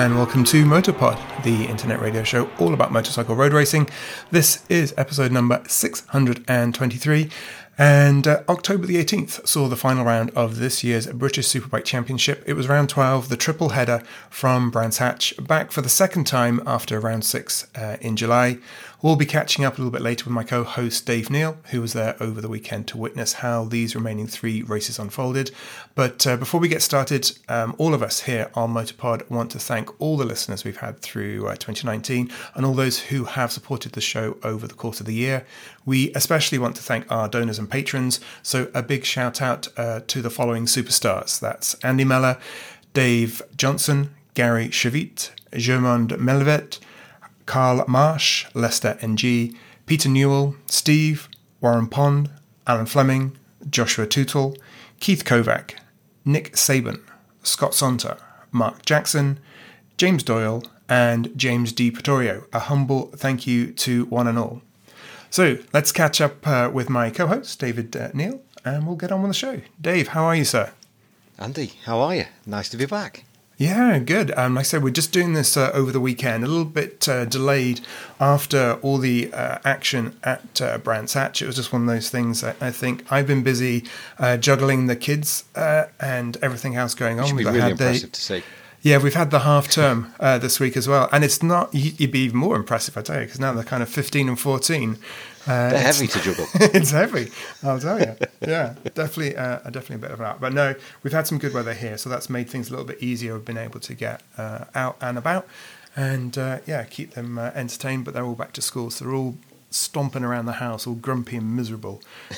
and welcome to Motorpod, the internet radio show all about motorcycle road racing. This is episode number 623, and October the 18th saw the final round of this year's British Superbike Championship. It was round 12, the triple header from Brands Hatch, back for the second time after round 6 in July. We'll be catching up a little bit later with my co-host Dave Neal, who was there over the weekend to witness how these remaining 3 races unfolded. But before we get started, all of us here on Motorpod want to thank all the listeners we've had through 2019 and all those who have supported the show over the course of the year. We especially want to thank our donors and patrons, so a big shout out to the following superstars. That's Andy Meller, Dave Johnson, Gary Chavit, Germond Melvet, Carl Marsh, Lester NG, Peter Newell, Steve, Warren Pond, Alan Fleming, Joshua Tootle, Keith Kovac, Nick Saban, Scott Sonter, Mark Jackson, James Doyle, and James D. Pretorio. A humble thank you to one and all. So let's catch up with my co-host, David Neal, and we'll get on with the show. Dave, how are you, sir? Andy, how are you? Nice to be back. Yeah, good. Like I said, we're just doing this over the weekend, a little bit delayed after all the action at Brands Hatch. It was just one of those things. I think I've been busy juggling the kids and everything else going on. It should be really impressive to see. Yeah, we've had the half term this week as well. And it's not, you'd be even more impressive, I tell you, because now they're kind of 15 and 14. They're heavy to juggle. It's heavy, I'll tell you. Yeah, definitely a bit of that. But no, we've had some good weather here, so that's made things a little bit easier. We've been able to get out and about and, keep them entertained. But they're all back to school, so they're all stomping around the house, all grumpy and miserable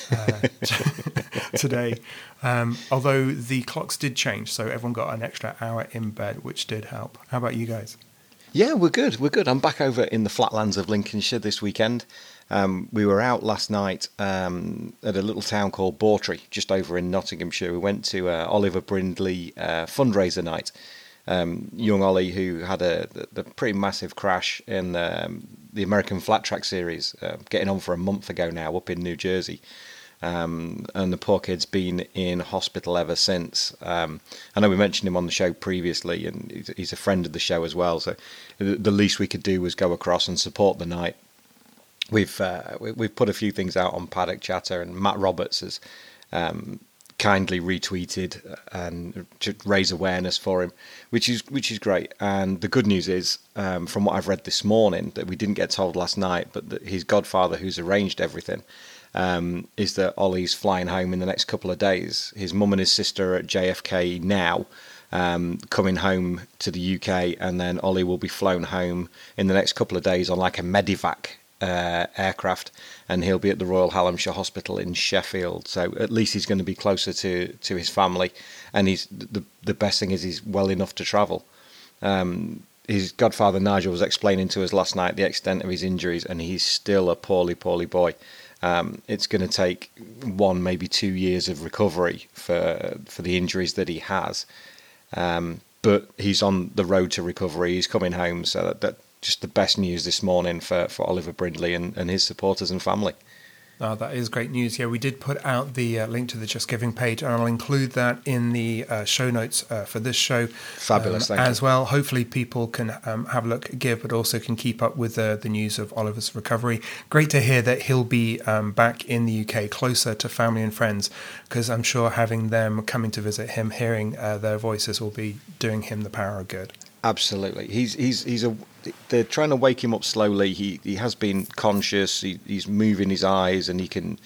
today. Although the clocks did change, so everyone got an extra hour in bed, which did help. How about you guys? Yeah, we're good. I'm back over in the flatlands of Lincolnshire this weekend. We were out last night at a little town called Bawtry, just over in Nottinghamshire. We went to Oliver Brindley fundraiser night. Young Ollie, who had the pretty massive crash in the American Flat Track Series, getting on for a month ago now up in New Jersey. And the poor kid's been in hospital ever since. I know we mentioned him on the show previously, and he's a friend of the show as well. So the least we could do was go across and support the night. We've put a few things out on Paddock Chatter, and Matt Roberts has kindly retweeted and to raise awareness for him, which is great. And the good news is, from what I've read this morning, that we didn't get told last night, but that his godfather, who's arranged everything, is that Ollie's flying home in the next couple of days. His mum and his sister are at JFK now, coming home to the UK, and then Ollie will be flown home in the next couple of days on like a Medivac aircraft, and he'll be at the Royal Hallamshire Hospital in Sheffield. So at least he's going to be closer to his family, and he's the best thing is he's well enough to travel. His godfather Nigel was explaining to us last night the extent of his injuries, and he's still a poorly boy. It's going to take 1, maybe 2 years of recovery for the injuries that he has. But he's on the road to recovery. He's coming home, so that just the best news this morning for Oliver Brindley and his supporters and family. Oh, that is great news. Yeah, we did put out the link to the Just Giving page, and I'll include that in the show notes for this show. Fabulous, thank you. As well. Hopefully people can have a look, give, but also can keep up with the news of Oliver's recovery. Great to hear that he'll be back in the UK, closer to family and friends, because I'm sure having them coming to visit him, hearing their voices will be doing him the power of good. Absolutely. They're trying to wake him up slowly. He has been conscious. He's moving his eyes, and he can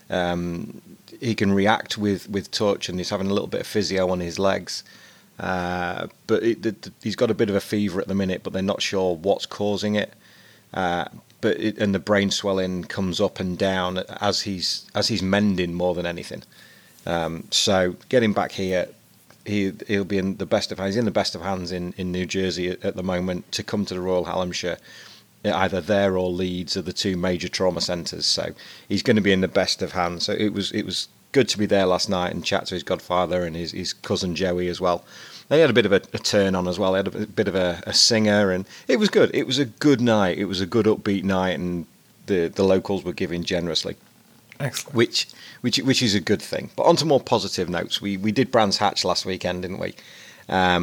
react with touch, and he's having a little bit of physio on his legs. But he's got a bit of a fever at the minute, but they're not sure what's causing it. And the brain swelling comes up and down as he's mending more than anything. So getting back here, he'll be in the best of hands. He's in the best of hands in New Jersey at the moment to come to the Royal Hallamshire. Either there or Leeds are the 2 major trauma centres. So he's going to be in the best of hands. So it was good to be there last night and chat to his godfather and his cousin Joey as well. They had a bit of a turn on as well. They had a bit of a singer, and it was good. It was a good night. It was a good upbeat night, and the locals were giving generously. Excellent. Which is a good thing. But on to more positive notes. We did Brands Hatch last weekend, didn't we?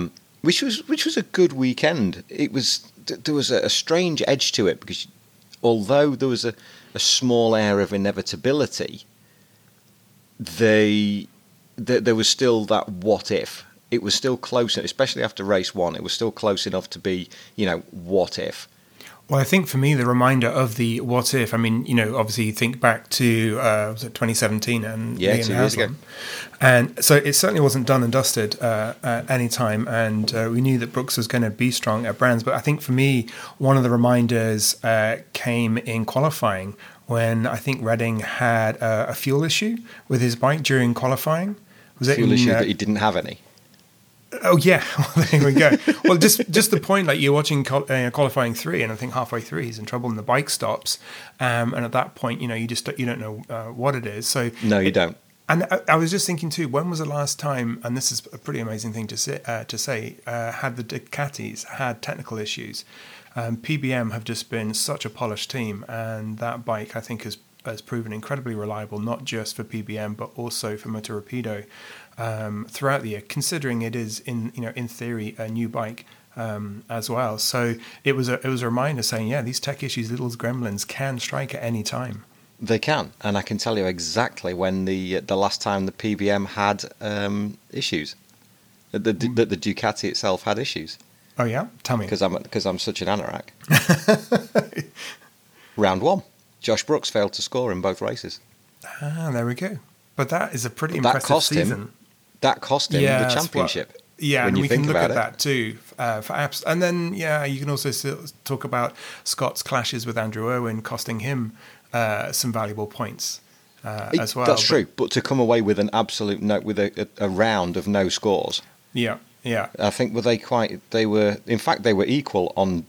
which was a good weekend. There was a strange edge to it because although there was a small air of inevitability, there was still that what if. It was still close, especially after race one. It was still close enough to be, what if. Well, I think for me, the reminder of the what if, I mean, obviously you think back to, was it 2017 and 2 years ago. And so it certainly wasn't done and dusted at any time. And we knew that Brooks was going to be strong at Brands. But I think for me, one of the reminders came in qualifying when I think Redding had a fuel issue with his bike during qualifying. Was it fuel issue that he didn't have any? Oh yeah, well, there we go. Well, just the point, like you're watching qualifying 3, and I think halfway through he's in trouble, and the bike stops, and at that point, you don't know what it is. So no, you don't. And I was just thinking too, when was the last time? And this is a pretty amazing thing to say. Had the Ducatis had technical issues? PBM have just been such a polished team, and that bike I think has proven incredibly reliable, not just for PBM but also for Motor Rapido. Throughout the year, considering it is in theory a new bike as well. So it was a reminder saying, these tech issues, little gremlins, can strike at any time. They can, and I can tell you exactly when the last time the PBM had issues, that the Ducati itself had issues. Oh yeah, tell me. Because I'm such an anorak. Round 1, Josh Brooks failed to score in both races. There we go. But that is a pretty impressive season. That cost him the championship. And we can look at that too for apps. And then, you can also talk about Scott's clashes with Andrew Irwin costing him some valuable points as well. That's true. But to come away with an absolute note, with a round of no scores. Yeah. I think they were equal on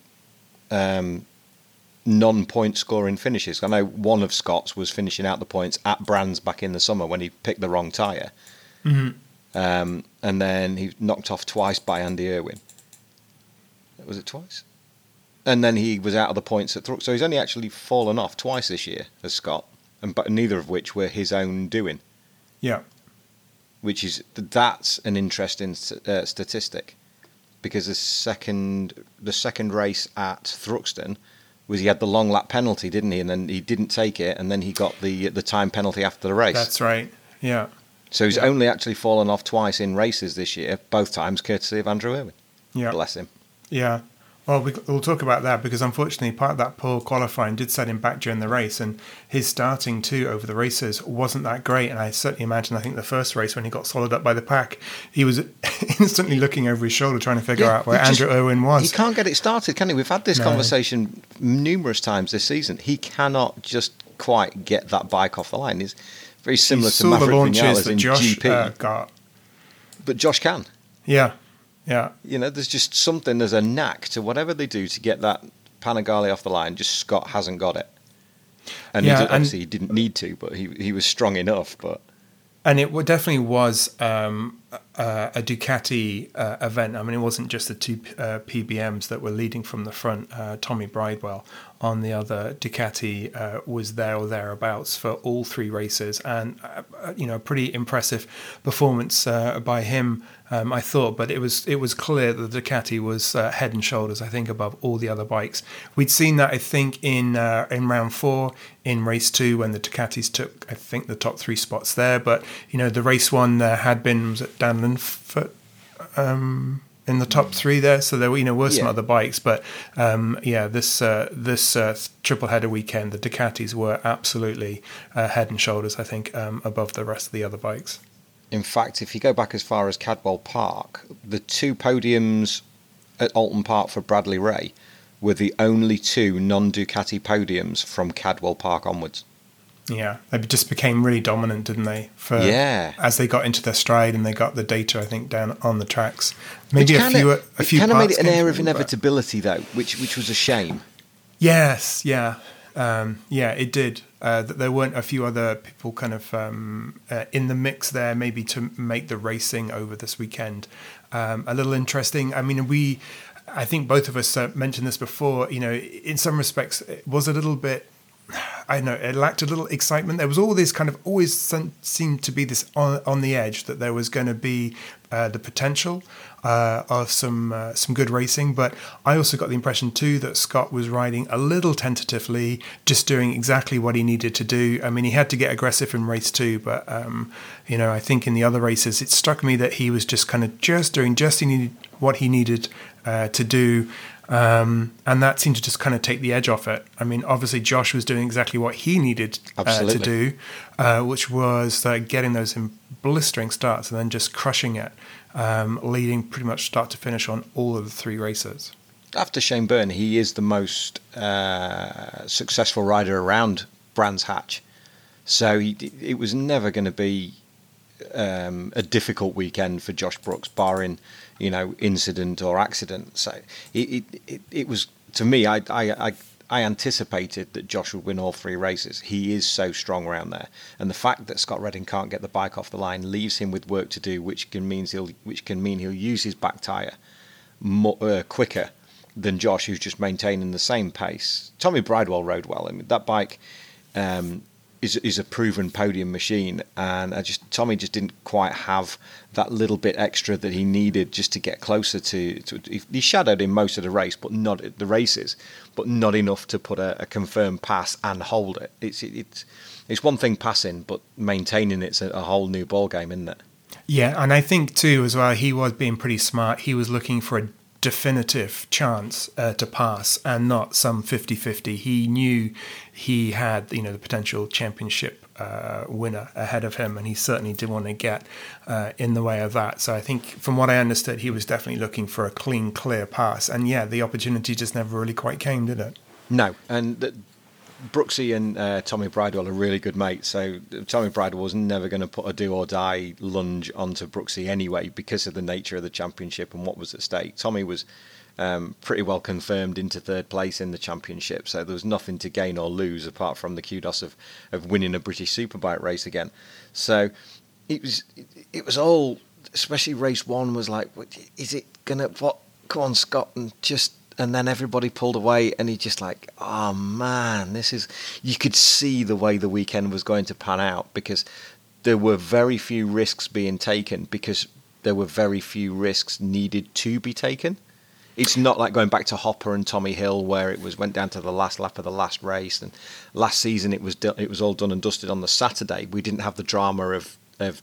non-point scoring finishes. I know one of Scott's was finishing out the points at Brands back in the summer when he picked the wrong tyre. Mm-hmm. And then he knocked off twice by Andy Irwin. Was it twice? And then he was out of the points at Thruxton. So he's only actually fallen off twice this year as Scott, but neither of which were his own doing. Yeah. That's an interesting statistic, because the second race at Thruxton was he had the long lap penalty, didn't he? And then he didn't take it, and then he got the time penalty after the race. That's right. Yeah. So he's only actually fallen off twice in races this year, both times courtesy of Andrew Irwin. Yeah. Bless him. Yeah. Well, we'll talk about that, because unfortunately part of that poor qualifying did set him back during the race, and his starting too over the races wasn't that great. And I certainly imagine, I think the first race when he got swallowed up by the pack, he was instantly looking over his shoulder trying to figure out where Andrew Irwin was. He can't get it started, can he? We've had this conversation numerous times this season. He cannot just quite get that bike off the line. He's very similar to Maverick Vinales in Josh, GP. Got. But Josh can. Yeah. Yeah. There's just something, there's a knack to whatever they do to get that Panigale off the line. Just Scott hasn't got it. And obviously he didn't need to, but he was strong enough. And it definitely was a Ducati event. I mean, it wasn't just the two PBMs that were leading from the front. Tommy Bridewell on the other Ducati was there or thereabouts for all 3 races, and a pretty impressive performance by him, I thought. But it was clear that the Ducati was head and shoulders, I think, above all the other bikes. We'd seen that, I think, in round 4 in race 2 when the Ducatis took, I think, the top 3 spots there. But the race 1 had been, was it Dan Linfoot in the top 3 there? So there were some other bikes, but this triple header weekend, the Ducatis were absolutely head and shoulders, I think, above the rest of the other bikes. In fact, if you go back as far as Cadwell Park, the 2 podiums at Alton Park for Bradley Ray were the only 2 non-Ducati podiums from Cadwell Park onwards. Yeah, they just became really dominant, didn't they? As they got into their stride and they got the data, I think, down on the tracks. Maybe a few kind of made it an air of inevitability, though, which was a shame. Yes, yeah. It did. There weren't a few other people kind of in the mix there, maybe to make the racing over this weekend a little interesting. I mean, I think both of us mentioned this before. In some respects, it was a little bit I know it lacked a little excitement. There was all this kind of always seemed to be this on the edge that there was going to be the potential of some good racing, but I also got the impression too that Scott was riding a little tentatively, just doing exactly what he needed to do. I mean, he had to get aggressive in race 2, but I think in the other races it struck me that he was just kind of doing what he needed to do. And that seemed to just kind of take the edge off it. I mean, obviously Josh was doing exactly what he needed to do, which was getting those blistering starts and then just crushing it, leading pretty much start to finish on all of the 3 races. After Shane Byrne, he is the most successful rider around Brands Hatch. So it was never going to be a difficult weekend for Josh Brooks, barring incident or accident. So it was, to me, I anticipated that Josh would win all 3 races. He is so strong around there, and the fact that Scott Redding can't get the bike off the line leaves him with work to do, which can mean he'll use his back tyre quicker than Josh, who's just maintaining the same pace. Tommy Bridewell rode well. I mean, that bike is a proven podium machine, and Tommy just didn't quite have that little bit extra that he needed just to get closer to. He shadowed in most of the race, but not at the races, but not enough to put a confirmed pass and hold it. It's one thing passing, but maintaining it's a whole new ball game, isn't it? Yeah, and I think too as well, he was being pretty smart. He was looking for a definitive chance to pass and not some 50-50. He knew he had the potential championship winner ahead of him, and he certainly didn't want to get in the way of that. So I think from what I understood, he was definitely looking for a clean, clear pass, and the opportunity just never really quite came, did it? No, and Brooksy and Tommy Bridewell are really good mates, so Tommy Bridewell was never going to put a do-or-die lunge onto Brooksy anyway because of the nature of the championship and what was at stake. Tommy was pretty well confirmed into 3rd place in the championship, so there was nothing to gain or lose apart from the kudos of winning a British Superbike race again. So it was all, especially race 1 was like, is it going to, what, come on Scott, and then everybody pulled away, and he just like, oh man, you could see the way the weekend was going to pan out, because there were very few risks being taken, because there were very few risks needed to be taken. It's not like going back to Hopper and Tommy Hill, where it went down to the last lap of the last race, and last season it was all done and dusted on the Saturday. We didn't have the drama of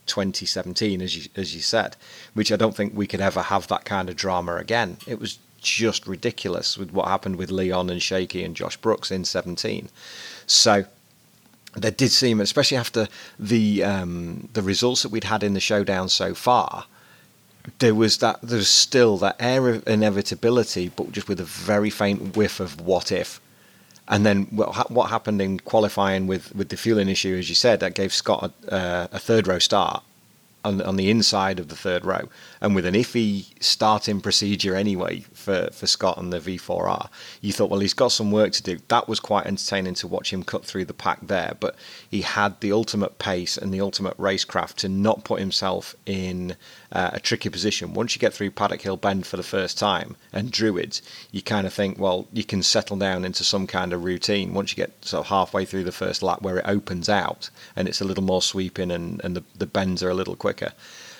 2017, as you said, which I don't think we could ever have that kind of drama again. It was just ridiculous with what happened with Leon and Shaky and Josh Brooks in 17. So there did seem, especially after the results that we'd had in the showdown so far, there was still that air of inevitability, but just with a very faint whiff of what if. And then what happened in qualifying with the fueling issue, as you said, that gave Scott a 3rd row start on the inside of the 3rd row, and with an iffy starting procedure anyway for Scott and the V4R, you thought, well, he's got some work to do. That was quite entertaining to watch him cut through the pack there, but he had the ultimate pace and the ultimate racecraft to not put himself in a tricky position. Once you get through Paddock Hill Bend for the first time and Druids, you kind of think, well, you can settle down into some kind of routine once you get sort of halfway through the first lap, where it opens out and it's a little more sweeping and the bends are a little quicker.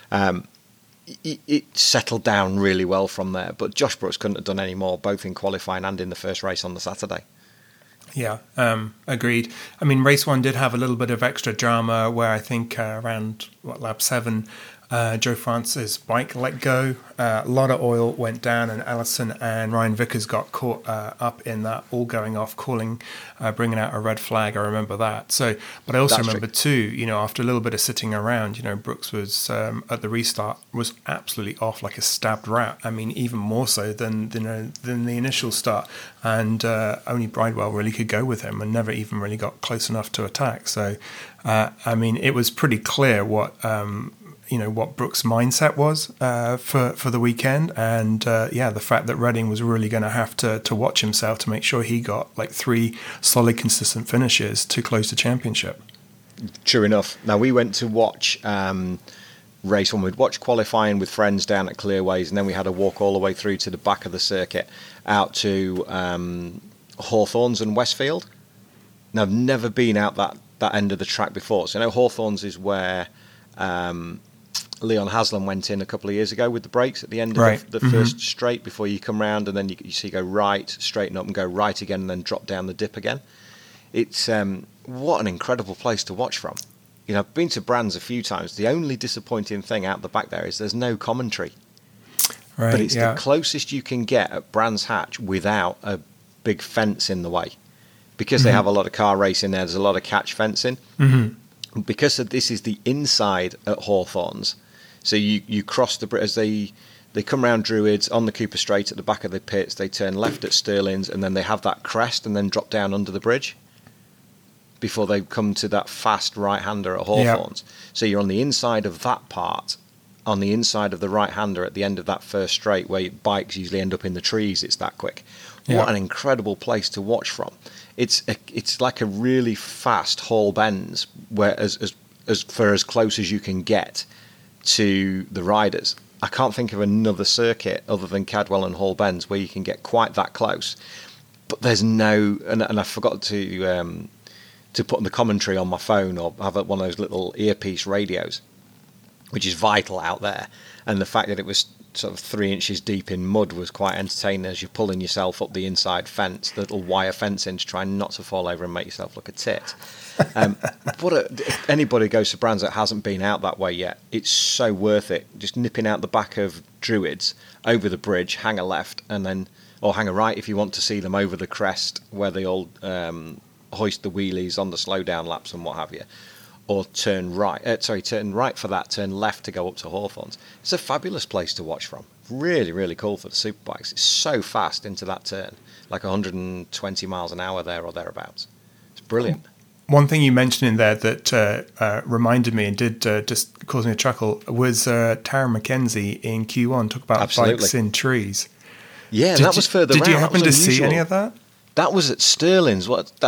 It settled down really well from there, but Josh Brooks couldn't have done any more, both in qualifying and in the first race on the Saturday. Yeah, agreed. I mean, race 1 did have a little bit of extra drama where I think around lap 7, Joe France's bike let go. A lot of oil went down, and Ellison and Ryan Vickers got caught up in that, all going off, bringing out a red flag. I remember that. So, but I also remember too, after a little bit of sitting around, Brooks was at the restart was absolutely off like a stabbed rat. I mean, even more so than the initial start, and only Bridewell really could go with him, and never even really got close enough to attack. So, I mean, it was pretty clear what Brooks' mindset was for the weekend, and the fact that Redding was really going to have to watch himself to make sure he got like 3 solid, consistent finishes to close the championship. True enough. Now, we went to watch race 1. We'd watch qualifying with friends down at Clearways, and then we had a walk all the way through to the back of the circuit out to Hawthorns and Westfield. Now, I've never been out that end of the track before. So I know Hawthorns is where Leon Haslam went in a couple of years ago with the brakes at the end of the first straight before you come round, and then you see go right, straighten up and go right again, and then drop down the dip again. It's what an incredible place to watch from. You know, I've been to Brands a few times. The only disappointing thing out the back there is there's no commentary. Right, but it's the closest you can get at Brands Hatch without a big fence in the way. Because they have a lot of car racing there's a lot of catch fencing. Because this is the inside at Hawthorns, so you cross the bridge as they come round Druids on the Cooper Straight at the back of the pits, they turn left at Stirling's, and then they have that crest and then drop down under the bridge before they come to that fast right-hander at Hawthorns. So you're on the inside of that part, on the inside of the right-hander at the end of that first straight where bikes usually end up in the trees, it's that quick. What an incredible place to watch from. It's like a really fast Hall Bends, where as for as close as you can get to the riders. I can't think of another circuit other than Cadwell and Hall Bends where you can get quite that close. But there's no, and I forgot to put the commentary on my phone or have one of those little earpiece radios, which is vital out there. And the fact that it was sort of 3 inches deep in mud was quite entertaining as you're pulling yourself up the inside fence, the little wire fencing, to try not to fall over and make yourself look a tit. If anybody goes to Brands that hasn't been out that way yet, it's so worth it. Just nipping out the back of Druids, over the bridge, hang a left, and then, or hang a right if you want to see them over the crest where they all hoist the wheelies on the slow down laps and what have you. Or turn right for that, turn left to go up to Hawthorns. It's a fabulous place to watch from. Really, really cool for the superbikes. It's so fast into that turn, like 120 miles an hour there or thereabouts. It's brilliant. One thing you mentioned in there that reminded me and did just cause me a chuckle was Taron McKenzie in Q1 talk about bikes in trees. Yeah, that was further round. Did you happen to see any of that? That was at Stirling's.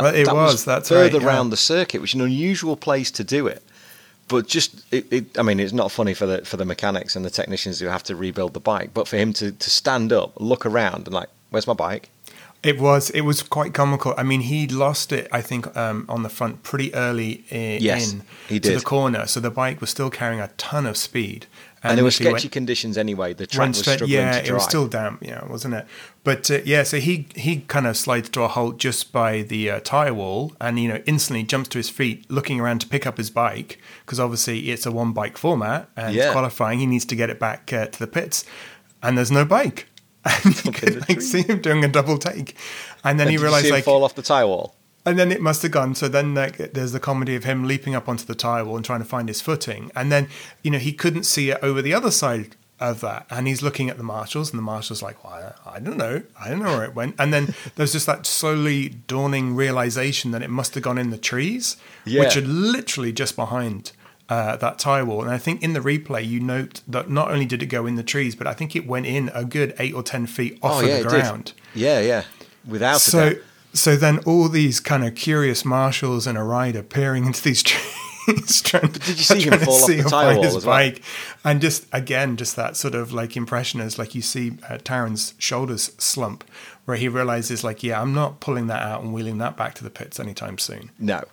That's further round the circuit, which is an unusual place to do it. But just, I mean, it's not funny for the mechanics and the technicians who have to rebuild the bike. But for him to stand up, look around, and like, where's my bike? It was quite comical. I mean, he lost it, I think, on the front pretty early to the corner. So the bike was still carrying a ton of speed. And there were sketchy conditions anyway. The track was struggling to dry. It was still damp, wasn't it? But so he kind of slides to a halt just by the tyre wall, and instantly jumps to his feet, looking around to pick up his bike because obviously it's a one bike format and it's qualifying. He needs to get it back to the pits, and there's no bike. And you could see him doing a double take, and then he realised him fall off the tyre wall. And then it must have gone. So then there's the comedy of him leaping up onto the tyre wall and trying to find his footing. And then, he couldn't see it over the other side of that. And he's looking at the marshals, and the marshal's like, well, I don't know. I don't know where it went. And then there's just that slowly dawning realization that it must have gone in the trees, which are literally just behind that tyre wall. And I think in the replay, you note that not only did it go in the trees, but I think it went in a good 8 or 10 feet off of the ground. Yeah. Without a doubt. So then all these kind of curious marshals and a rider peering into these trees, did you see him fall off the tyre wall as well? And just that sort of like impression as like you see Taron's shoulders slump, where he realizes like, I'm not pulling that out and wheeling that back to the pits anytime soon. No.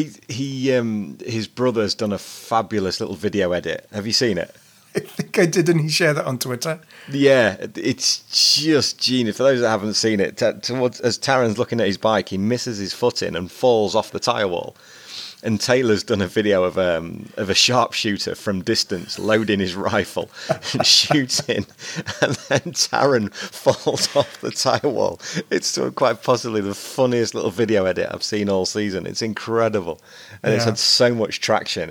His brother's done a fabulous little video edit. Have you seen it? I think I did, and he shared that on Twitter. Yeah, it's just genius. For those that haven't seen it, as Taron's looking at his bike, he misses his footing and falls off the tyre wall. And Taylor's done a video of a sharpshooter from distance loading his rifle and shooting, and then Taron falls off the tyre wall. It's quite possibly the funniest little video edit I've seen all season. It's incredible, and it's had so much traction.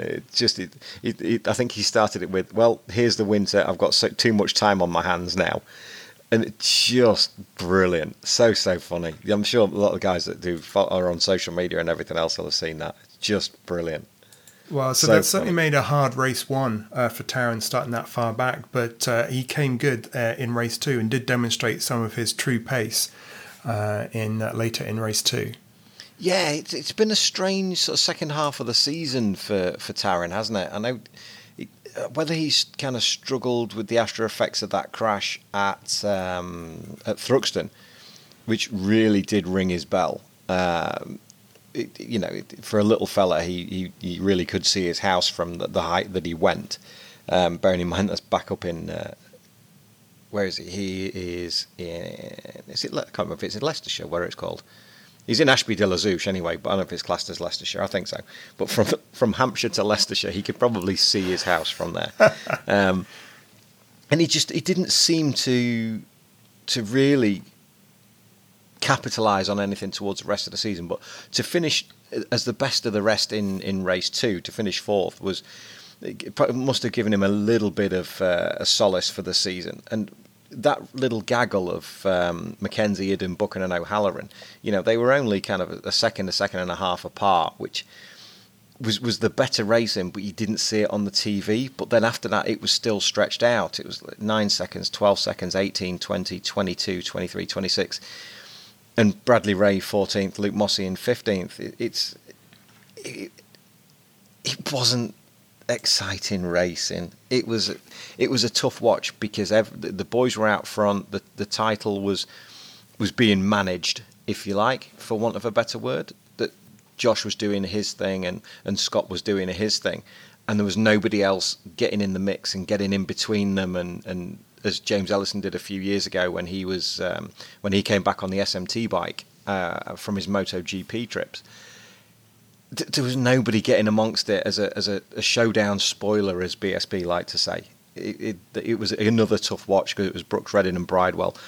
I think he started it with, well, here's the winter. I've got too much time on my hands now. And it's just brilliant. So funny. I'm sure a lot of guys that are on social media and everything else will have seen that. It's just brilliant. Well, so that certainly made a hard race one for Taron starting that far back, but he came good in race two and did demonstrate some of his true pace later in race two. Yeah, it's been a strange sort of second half of the season for Taron, hasn't it? I know whether he's kind of struggled with the after effects of that crash at Thruxton, which really did ring his bell. for a little fella, he really could see his house from the height that he went. Bearing in mind that's back up in where is he? He is in. I can't remember if it's in Leicestershire. Where it's called. He's in Ashby de la Zouch anyway, but I don't know if it's classed as Leicestershire. I think so. But from Hampshire to Leicestershire, he could probably see his house from there. And he didn't seem to really capitalise on anything towards the rest of the season. But to finish as the best of the rest in race 2, to finish 4th it must have given him a little bit of a solace for the season. And that little gaggle of Mackenzie, Idden, Buchan and O'Halloran, they were only kind of a second and a half apart, which was the better racing, but you didn't see it on the TV. But then after that, it was still stretched out. It was 9 seconds, 12 seconds, 18, 20, 22, 23, 26. And Bradley Ray 14th, Luke Mossey in 15th. It wasn't exciting racing. It was a tough watch because the boys were out front. The title was being managed, if you like, for want of a better word. That Josh was doing his thing and Scott was doing his thing, and there was nobody else getting in the mix and getting in between them. And as James Ellison did a few years ago when he was when he came back on the SMT bike from his MotoGP trips. There was nobody getting amongst it as a showdown spoiler, as BSB like to say. It was another tough watch because it was Brooks, Redding and Bridewell.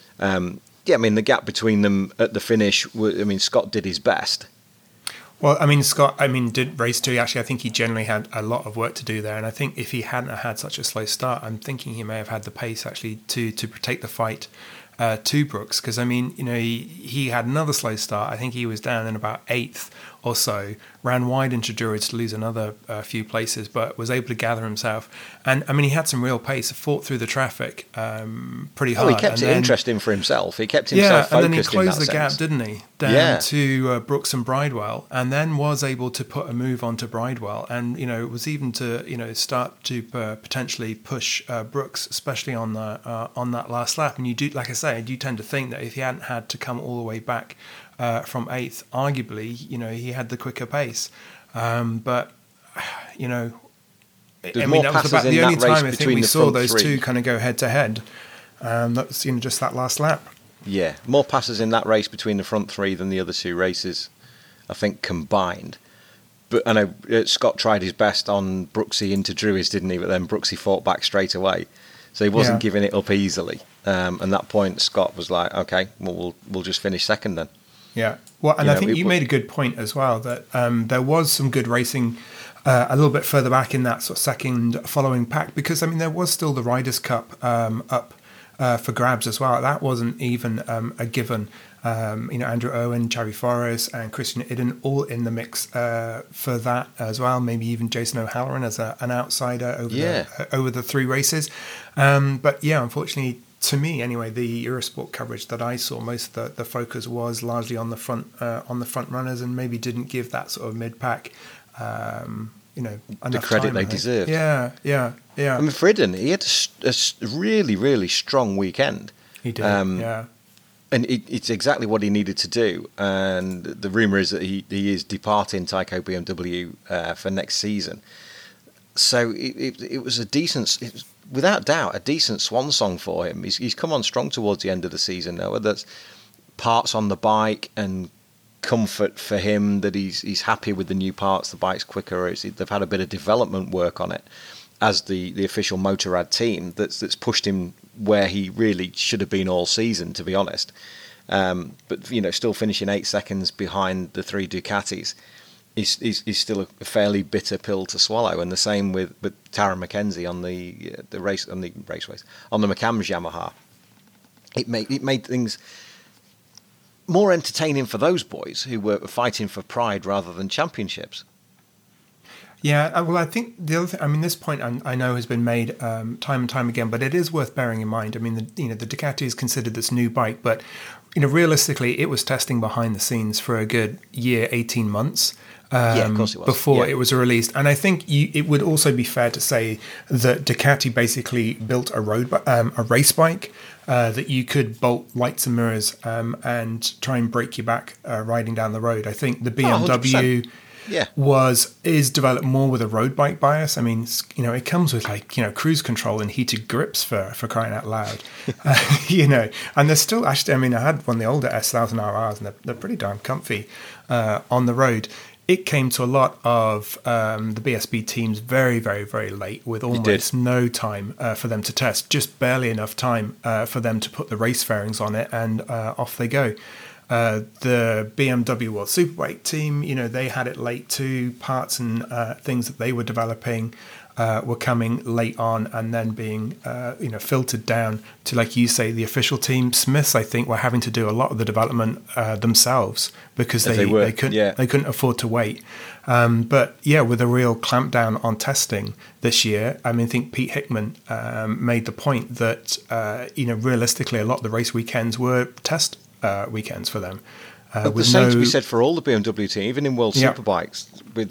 The gap between them at the finish, Scott did his best. Well, Scott, did race 2. Actually, I think he generally had a lot of work to do there. And I think if he hadn't had such a slow start, I'm thinking he may have had the pace actually to take the fight to Brooks. Because, he had another slow start. I think he was down in about 8th or so, ran wide into Druids to lose another few places, but was able to gather himself. And, he had some real pace, fought through the traffic pretty hard. Oh, he kept it interesting for himself. He kept himself focused. Yeah, and then he closed the gap, didn't he? Down to Brooks and Bridewell, and then was able to put a move onto Bridewell. And, was even to, start to potentially push Brooks, especially on that last lap. And you do, like I say, I do tend to think that if he hadn't had to come all the way back from 8th, arguably, he had the quicker pace. But, that was about the only time I think we saw those two kind of go head to head. That was, just that last lap. Yeah, more passes in that race between the front 3 than the other 2 races, I think, combined. But I know Scott tried his best on Brooksy into Druids, didn't he? But then Brooksy fought back straight away. So he wasn't giving it up easily. And at that point, Scott was like, okay, well, we'll just finish second then. Yeah, well, and I think you made a good point as well, that there was some good racing a little bit further back in that sort of second following pack, because, there was still the Riders' Cup up for grabs as well. That wasn't even a given. Andrew Owen, Xavi Forres and Christian Idden all in the mix for that as well. Maybe even Jason O'Halloran as an outsider over the 3 races. But unfortunately, to me anyway, the Eurosport coverage that I saw, most of the focus was largely on the front runners, and maybe didn't give that sort of mid pack the credit they deserved. Yeah. For Idden, he had a really, really strong weekend. He did, And it's exactly what he needed to do. And the rumour is that he is departing Tyco BMW for next season. So it was without doubt, a decent swan song for him. He's come on strong towards the end of the season now, whether that's parts on the bike and comfort for him, that he's happy with the new parts, the bike's quicker, they've had a bit of development work on it as the official Motorrad team that's pushed him where he really should have been all season, to be honest. But still finishing 8 seconds behind the 3 Ducatis is still a fairly bitter pill to swallow. And the same with Tara McKenzie on the McCams Yamaha. It made things more entertaining for those boys who were fighting for pride rather than championships. Yeah, well, I think the other thing, this point I know has been made time and time again, but it is worth bearing in mind. The Ducati is considered this new bike, but realistically, it was testing behind the scenes for a good year, 18 months. Of course it was. Before it was released. And I think it would also be fair to say that Ducati basically built a race bike that you could bolt lights and mirrors and try and break your back riding down the road. I think the BMW is developed more with a road bike bias. I mean, it comes with cruise control and heated grips for crying out loud. And they're still actually, I mean, I had one of the older S1000RRs and they're pretty darn comfy on the road. It came to a lot of the BSB teams very, very, very late with almost no time for them to test, just barely enough time for them to put the race fairings on it, and off they go. The BMW World Superbike team, they had it late too. Parts and things that they were developing were coming late on and then being filtered down to, like you say, the official team. Smiths, I think, were having to do a lot of the development themselves because they couldn't afford to wait. But with a real clampdown on testing this year, I mean, I think Pete Hickman made the point that realistically a lot of the race weekends were test weekends for them. But the same to be said for all the BMW team, even in World Superbikes with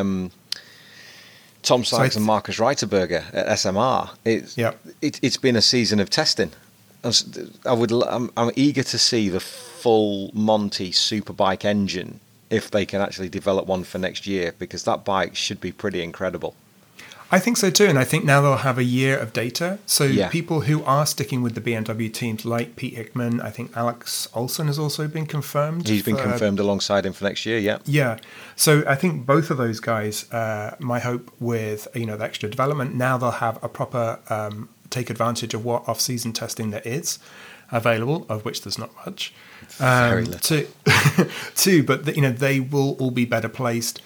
Tom Sykes and Marcus Reiterberger at SMR. It's been a season of testing. I'm eager to see the full Monty Superbike engine if they can actually develop one for next year, because that bike should be pretty incredible. I think so too, and I think now they'll have a year of data. So people who are sticking with the BMW teams, like Pete Hickman, I think Alex Olsen has also been confirmed. He's been confirmed alongside him for next year, Yeah. So I think both of those guys, my hope with the extra development, now they'll have a proper take advantage of what off-season testing there is available, of which there's not much. Very little. But they will all be better placed.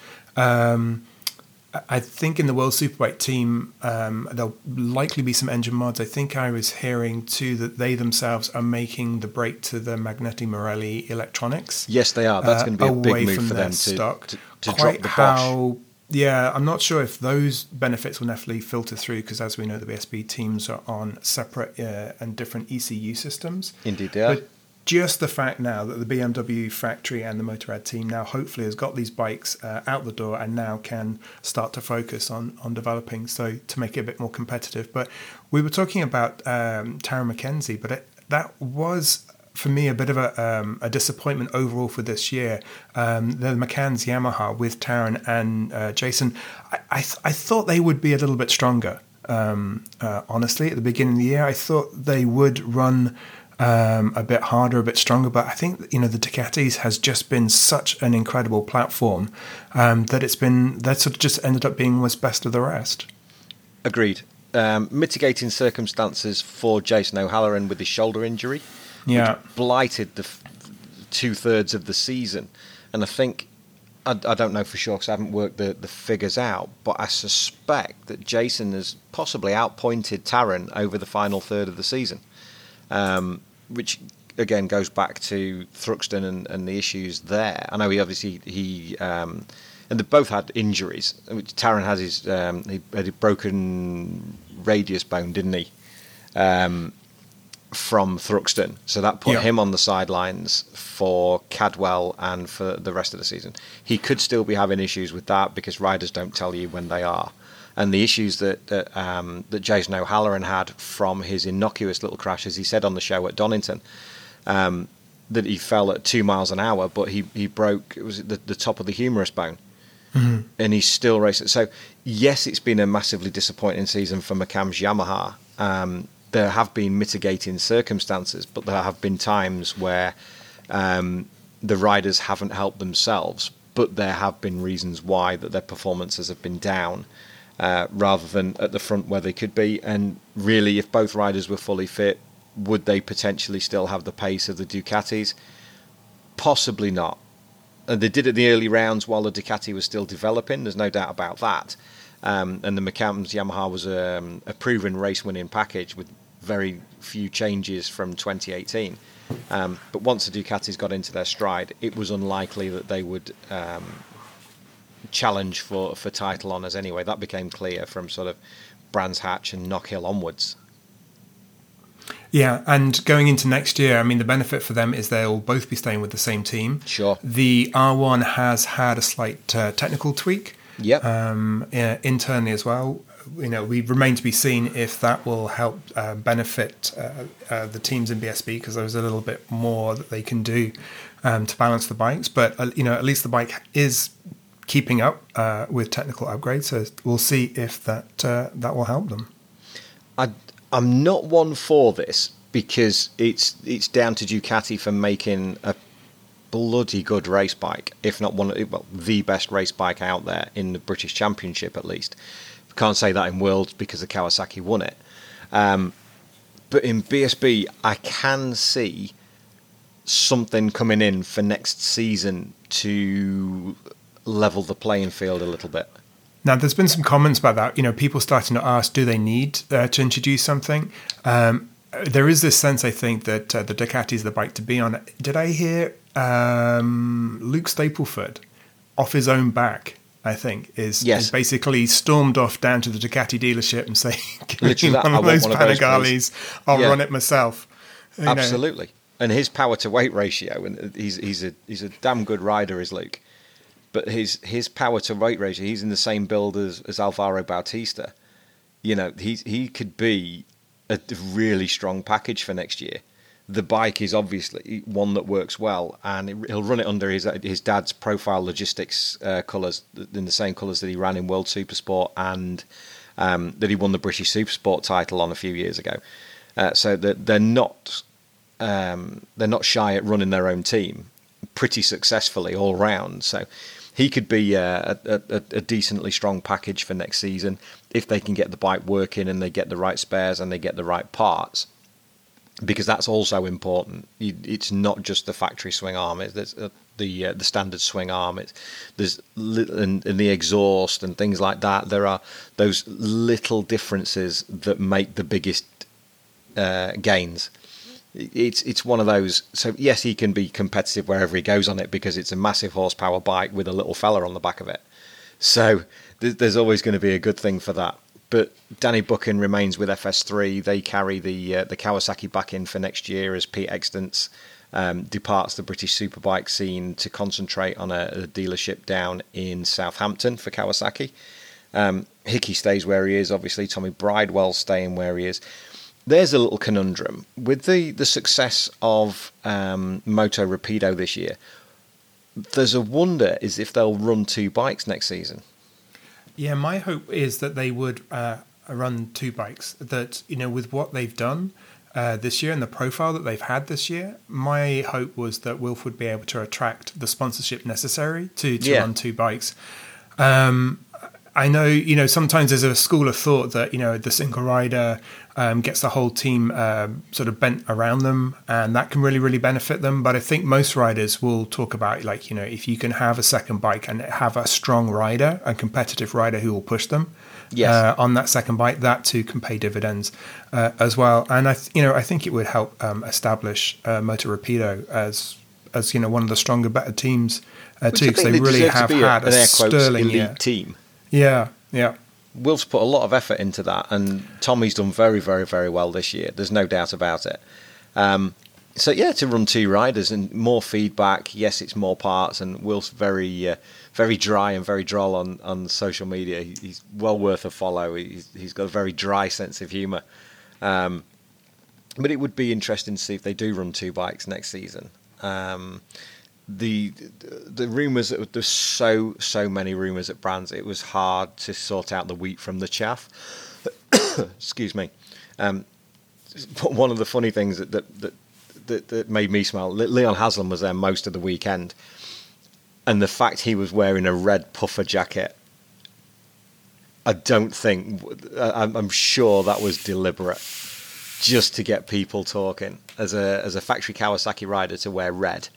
I think in the World Superbike team, there'll likely be some engine mods. I think I was hearing too that they themselves are making the break to the Magneti Marelli electronics. Yes, they are. That's going to be a big move for them to drop the Bosch. Yeah, I'm not sure if those benefits will definitely filter through, because as we know, the BSB teams are on separate and different ECU systems. Indeed, they are. But just the fact now that the BMW factory and the Motorrad team now hopefully has got these bikes out the door and now can start to focus on developing, so to make it a bit more competitive. But we were talking about Taron McKenzie, but that was, for me, a bit of a disappointment overall for this year. The McCann's Yamaha with Taron and Jason, I thought they would be a little bit stronger. Honestly, at the beginning of the year, I thought they would run a bit harder, a bit stronger, but I think the Ducatis has just been such an incredible platform that sort of just ended up being what's best of the rest. Agreed. Mitigating circumstances for Jason O'Halloran with his shoulder injury, which blighted the 2/3 of the season, and I think I don't know for sure because I haven't worked the figures out, but I suspect that Jason has possibly outpointed Taron over the final third of the season. Which again goes back to Thruxton and the issues there. I know he and they both had injuries. Taron has he had a broken radius bone, didn't he? From Thruxton, so that put him on the sidelines for Cadwell and for the rest of the season. He could still be having issues with that because riders don't tell you when they are. And the issues that Jason O'Halloran had from his innocuous little crash, as he said on the show at Donington, that he fell at 2 miles an hour, but he broke, it was the top of the humerus bone. Mm-hmm. And he's still racing. So, yes, it's been a massively disappointing season for McCann's Yamaha. There have been mitigating circumstances, but there have been times where the riders haven't helped themselves, but there have been reasons why that their performances have been down. Rather than at the front where they could be. And really, if both riders were fully fit, would they potentially still have the pace of the Ducatis? Possibly not. And they did it in the early rounds while the Ducati was still developing, there's no doubt about that. And the McCann's Yamaha was a proven race-winning package with very few changes from 2018. But once the Ducatis got into their stride, it was unlikely that they would challenge for title honours anyway. That became clear from sort of Brands Hatch and Knockhill onwards. Yeah, and going into next year, I mean, the benefit for them is they'll both be staying with the same team. Sure. The R1 has had a slight technical tweak. Yep. Internally as well. We remain to be seen if that will help benefit the teams in BSB, because there's a little bit more that they can do to balance the bikes. But at least the bike is keeping up with technical upgrades. So we'll see if that will help them. I'm not one for this, because it's down to Ducati for making a bloody good race bike, if not the best race bike out there in the British Championship, at least. Can't say that in Worlds because the Kawasaki won it. But in BSB, I can see something coming in for next season to level the playing field a little bit. Now, there's been some comments about that. People starting to ask, do they need to introduce something? There is this sense, I think, that the Ducati is the bike to be on. Did I hear Luke Stapleford off his own back, I think, is basically stormed off down to the Ducati dealership and saying, one of those Panigales, I'll run it myself. Absolutely. And his power to weight ratio, and he's a damn good rider, is Luke. But his power to weight ratio, he's in the same build as Alvaro Bautista. He could be a really strong package for next year. The bike is obviously one that works well, and he'll run it under his dad's Profile Logistics colours, in the same colours that he ran in World Supersport and that he won the British Supersport title on a few years ago. So that they're not shy at running their own team pretty successfully all round. So he could be a decently strong package for next season if they can get the bike working and they get the right spares and they get the right parts. Because that's also important. It's not just the factory swing arm. There's the standard swing arm. There's and the exhaust and things like that. There are those little differences that make the biggest gains. It's one of those. So yes, he can be competitive wherever he goes on it, because it's a massive horsepower bike with a little fella on the back of it. So there's always going to be a good thing for that. But Danny Buchan remains with FS3. They carry the Kawasaki back in for next year as Pete Extance departs the British Superbike scene to concentrate on a dealership down in Southampton for Kawasaki. Hickey stays where he is, obviously. Tommy Bridewell staying where he is. There's a little conundrum. With the success of Moto Rapido this year, there's a wonder is if they'll run two bikes next season. Yeah, my hope is that they would run two bikes. That, with what they've done this year and the profile that they've had this year, my hope was that Wilf would be able to attract the sponsorship necessary to run two bikes. I know, sometimes there's a school of thought that, the single rider gets the whole team sort of bent around them, and that can really, really benefit them. But I think most riders will talk about, if you can have a second bike and have a strong rider, a competitive rider who will push them on that second bike, that too can pay dividends as well. And I think it would help establish Moto Rapido as one of the stronger, better teams too, because they really have had a sterling elite team. Yeah. Wilf's put a lot of effort into that, and Tommy's done very, very, very well this year. There's no doubt about it. To run two riders and more feedback. Yes, it's more parts, and Wilf's very, very dry and very droll on social media. He's well worth a follow. He's got a very dry sense of humour. But it would be interesting to see if they do run two bikes next season. The rumours, there's so many rumours at Brands, it was hard to sort out the wheat from the chaff. Excuse me. One of the funny things that made me smile, Leon Haslam was there most of the weekend, and the fact he was wearing a red puffer jacket, I'm sure that was deliberate, just to get people talking. As a factory Kawasaki rider, to wear red.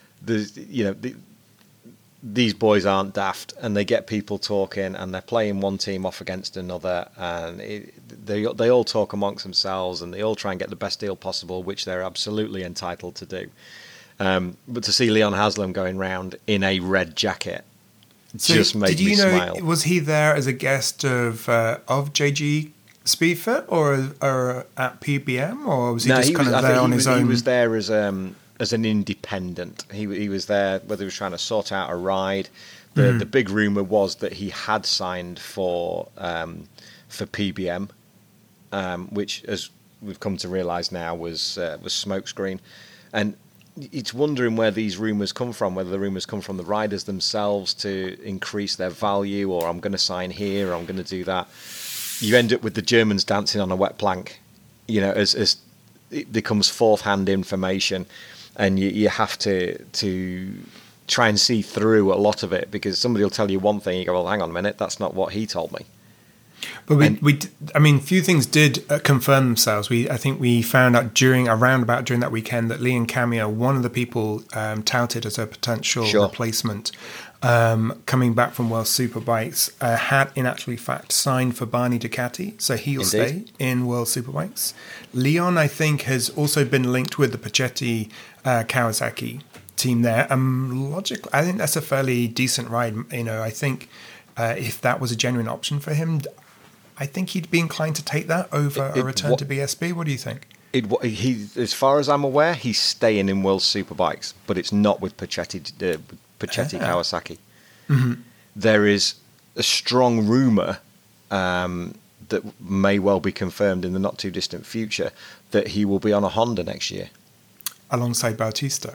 These boys aren't daft, and they get people talking, and they're playing one team off against another, and they all talk amongst themselves, and they all try and get the best deal possible, which they're absolutely entitled to do. But to see Leon Haslam going round in a red jacket just made me smile. Was he there as a guest of JG Speedfit or at PBM, or was he No, just kind of there on his own? He was there as an independent. He was there whether he was trying to sort out a ride. The big rumor was that he had signed for PBM, which, as we've come to realise now, was smokescreen. And it's wondering where these rumours come from, whether the rumours come from the riders themselves to increase their value, or I'm going to sign here, or I'm going to do that. You end up with the Germans dancing on a wet plank, as it becomes fourth-hand information, and you have to try and see through a lot of it, because somebody will tell you one thing, you go, well, hang on a minute, that's not what he told me. But few things did confirm themselves. I think we found out during that weekend that Leon Camier, one of the people touted as a potential replacement, coming back from World Superbikes, had in actual fact signed for Barney Ducati, so he'll stay in World Superbikes. Leon, I think, has also been linked with the Puccetti Kawasaki team there. Logically, I think that's a fairly decent ride. I think if that was a genuine option for him, I think he'd be inclined to take that over a return to BSB. What do you think? As far as I'm aware, he's staying in World Superbikes, but it's not with Puccetti Kawasaki. Mm-hmm. There is a strong rumour that may well be confirmed in the not too distant future that he will be on a Honda next year, alongside Bautista.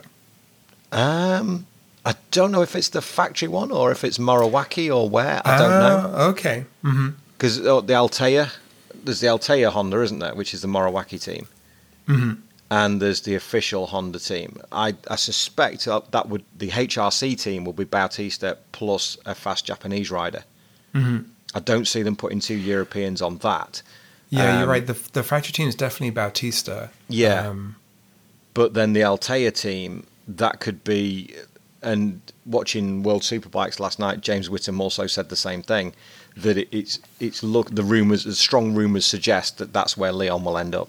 I don't know if it's the factory one or if it's Morawaki or where. I don't know. Okay. Mm-hmm. Because there's the Altea Honda, isn't there, which is the Morawaki team, and there's the official Honda team. I suspect the HRC team will be Bautista plus a fast Japanese rider. Mm-hmm. I don't see them putting two Europeans on that. Yeah, you're right. The factory team is definitely Bautista. Yeah, but then the Altea team, that could be. And watching World Superbikes last night, James Whittam also said the same thing. That the strong rumours suggest that that's where Leon will end up.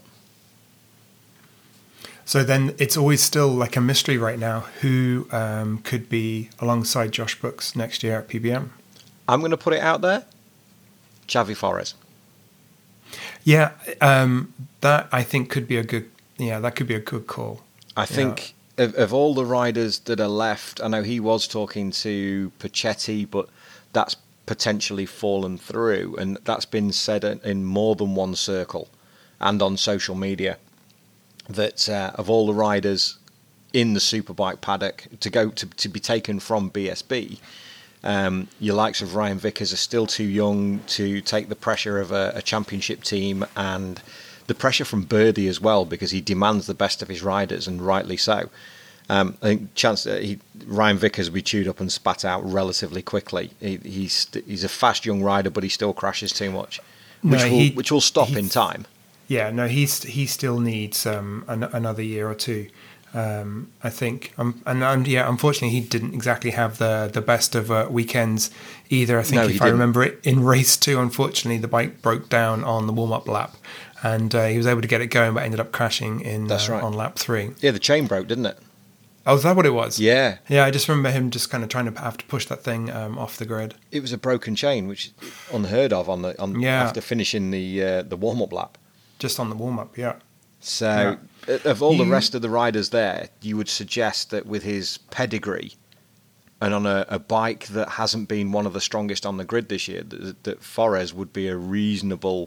So then it's always still like a mystery right now who could be alongside Josh Brooks next year at PBM. I'm going to put it out there, Xavi Forés. Yeah, that I think could be a good. Yeah, that could be a good call. I think of all the riders that are left, I know he was talking to Puccetti, but that's potentially fallen through, and that's been said in more than one circle and on social media, that of all the riders in the Superbike paddock to be taken from BSB, your likes of Ryan Vickers are still too young to take the pressure of a championship team, and the pressure from Birdie as well, because he demands the best of his riders, and rightly so. I think Ryan Vickers will be chewed up and spat out relatively quickly. He's a fast young rider, but he still crashes too much, which will stop in time. Yeah, no, he still needs another year or two. I think, unfortunately, he didn't exactly have the best of weekends either. I think if I remember it, in race 2, unfortunately, the bike broke down on the warm-up lap, and he was able to get it going, but ended up crashing on lap 3. Yeah, the chain broke, didn't it? Oh, is that what it was? Yeah. Yeah, I just remember him just kind of trying to have to push that thing off the grid. It was a broken chain, which is unheard of after finishing the warm-up lap. Just on the warm-up, yeah. So, of all the rest of the riders there, you would suggest that with his pedigree and on a bike that hasn't been one of the strongest on the grid this year, that Forés would be a reasonable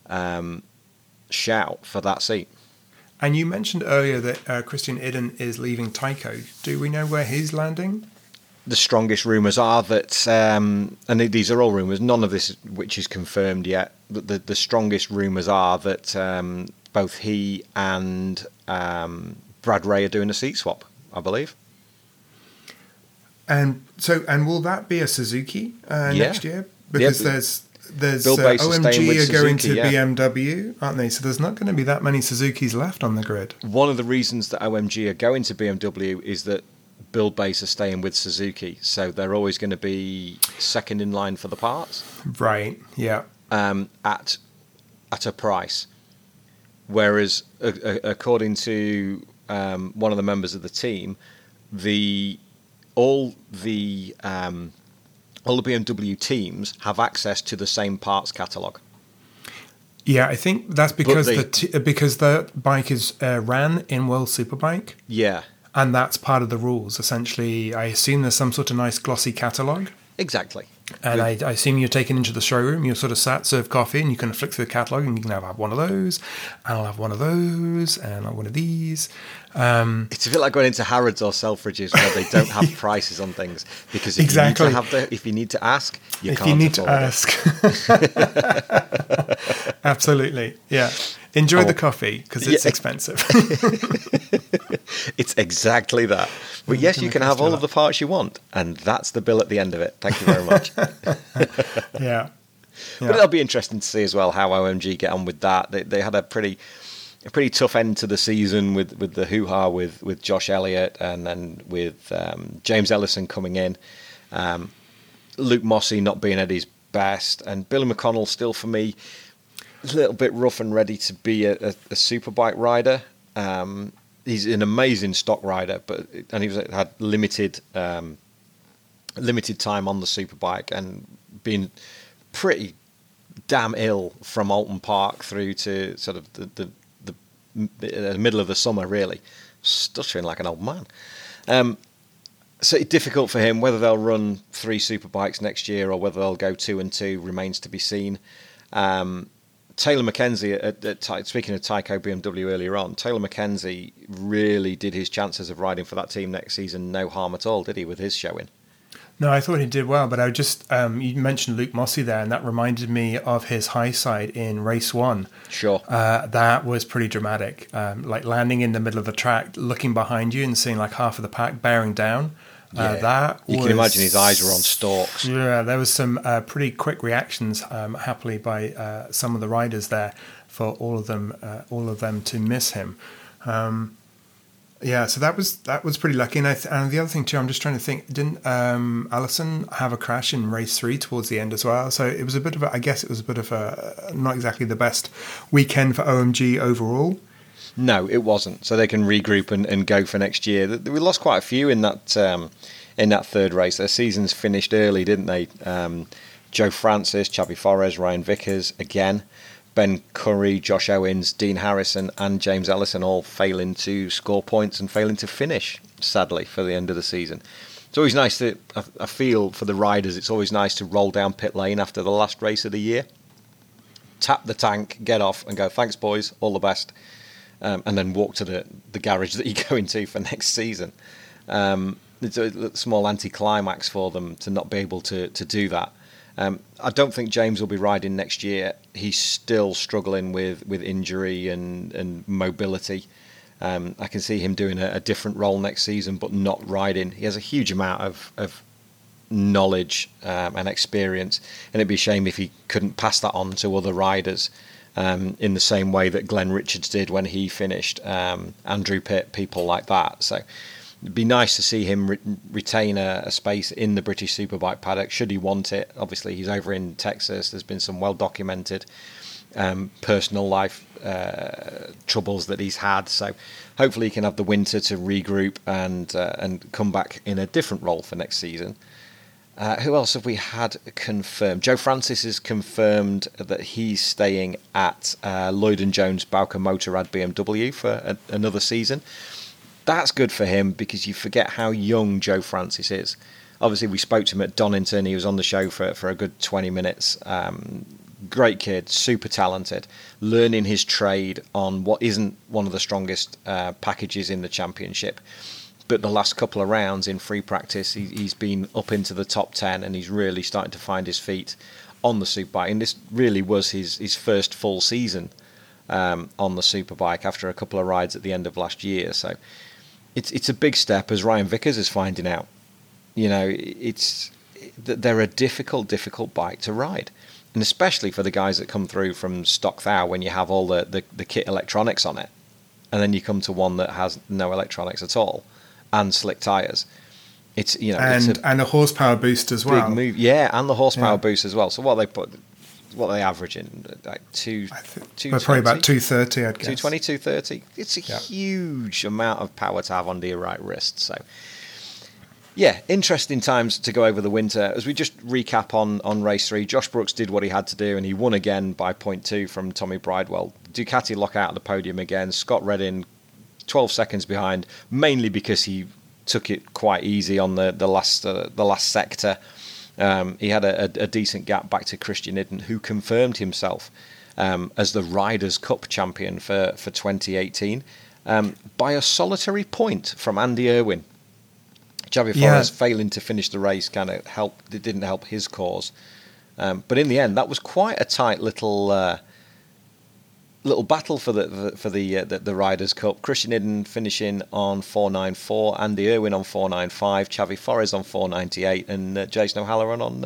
shout for that seat. And you mentioned earlier that Christian Iden is leaving Tyco. Do we know where he's landing? The strongest rumours are that, and these are all rumours, none of this which is confirmed yet, but the strongest rumours are that both he and Brad Ray are doing a seat swap, I believe. And will that be a Suzuki next year? Because there's Bill Bass OMG are going Suzuki, to BMW, aren't they? So there's not going to be that many Suzukis left on the grid. One of the reasons that OMG are going to BMW is that Bill Bass are staying with Suzuki, so they're always going to be second in line for the parts. Right, yeah. At a price. Whereas, according to one of the members of the team, all the BMW teams have access to the same parts catalogue. Yeah, I think that's because But because the bike is ran in World Superbike, yeah, and that's part of the rules. Essentially, I assume there's some sort of nice glossy catalogue. exactly. And I assume you're taken into the showroom, you're sort of sat, serve coffee, and you can flick through the catalogue and you can have one of those, and I'll have one of those, and I'll have one of these. It's a bit like going into Harrods or Selfridges where they don't have prices on things, because if Exactly. if you need to ask, you If can't you need afford to ask. Absolutely. Yeah. Enjoy the coffee because it's expensive. It's exactly that. But yes, you can have all of the parts you want, and that's the bill at the end of it. Thank you very much. Yeah. But it'll be interesting to see as well how OMG get on with that. They had a pretty tough end to the season with the hoo-ha with Josh Elliott, and then with James Ellison coming in, Luke Mossey not being at his best, and Billy McConnell still, for me, a little bit rough and ready to be a superbike rider. He's an amazing stock rider, and he had limited time on the superbike, and been pretty damn ill from Alton Park through to sort of the middle of the summer, really, stuttering like an old man. So it's difficult for him. Whether they'll run 3 superbikes next year or whether they'll go 2 and 2 remains to be seen. Taylor Mackenzie, speaking of Tyco BMW earlier on, Taylor Mackenzie really did his chances of riding for that team next season no harm at all, did he, with his showing? No, I thought he did well, but I just you mentioned Luke Mossey there, and that reminded me of his high side in race 1. Sure. That was pretty dramatic, like landing in the middle of the track, looking behind you and seeing like half of the pack bearing down. You can imagine his eyes were on stalks. Yeah, there was some pretty quick reactions, happily, by some of the riders there for all of them to miss him. So that was pretty lucky. And the other thing too, I'm just trying to think, didn't Allison have a crash in race 3 towards the end as well? So it was a bit of a not exactly the best weekend for OMG overall. No, it wasn't. So they can regroup and go for next year. We lost quite a few in that third race. Their seasons finished early, didn't they? Joe Francis, Chavi Forres, Ryan Vickers again, Ben Curry, Josh Owens, Dean Harrison and James Ellison all failing to score points and failing to finish, sadly, for the end of the season. It's always nice I feel for the riders, it's always nice to roll down pit lane after the last race of the year, tap the tank, get off and go, thanks boys, all the best. And then walk to the garage that you go into for next season. It's a small anticlimax for them to not be able to do that. I don't think James will be riding next year. He's still struggling with injury and mobility. I can see him doing a different role next season, but not riding. He has a huge amount of knowledge and experience, and it'd be a shame if he couldn't pass that on to other riders. In the same way that Glenn Richards did when he finished, Andrew Pitt, people like that. So it'd be nice to see him retain a space in the British Superbike paddock, should he want it. Obviously, he's over in Texas. There's been some well-documented personal life troubles that he's had. So hopefully he can have the winter to regroup and come back in a different role for next season. Who else have we had confirmed? Joe Francis has confirmed that he's staying at Lloyd & Jones Bowker Motorrad BMW for another season. That's good for him because you forget how young Joe Francis is. Obviously, we spoke to him at Donington. He was on the show for a good 20 minutes. Great kid, super talented, learning his trade on what isn't one of the strongest packages in the championship. But the last couple of rounds in free practice, he's been up into the top 10 and he's really starting to find his feet on the superbike. And this really was his first full season on the superbike after a couple of rides at the end of last year. So it's a big step, as Ryan Vickers is finding out. You know, they're a difficult bike to ride. And especially for the guys that come through from stock Thau when you have all the kit electronics on it. And then you come to one that has no electronics at all. And slick tyres. It's and a horsepower boost as well. Big move, yeah, and the horsepower boost as well. So what they averaging, like probably about 230, I'd guess. 220, 230. It's a huge amount of power to have under your right wrist. So Yeah, interesting times to go over the winter. As we just recap on race 3, Josh Brooks did what he had to do, and he won again by 0.2 from Tommy Bridewell. Ducati lock out of the podium again. Scott Redding 12 seconds behind, mainly because he took it quite easy on the last sector. He had a decent gap back to Christian Idden, who confirmed himself as the Riders' Cup champion for 2018 by a solitary point from Andy Irwin. Xavi Forés failing to finish the race it didn't help his cause. But in the end, that was quite a tight little battle for the Riders' Cup. Christian Idden finishing on 4.94, Andy Irwin on 4.95, Xavi Forés on 4.98, and Jason O'Halloran on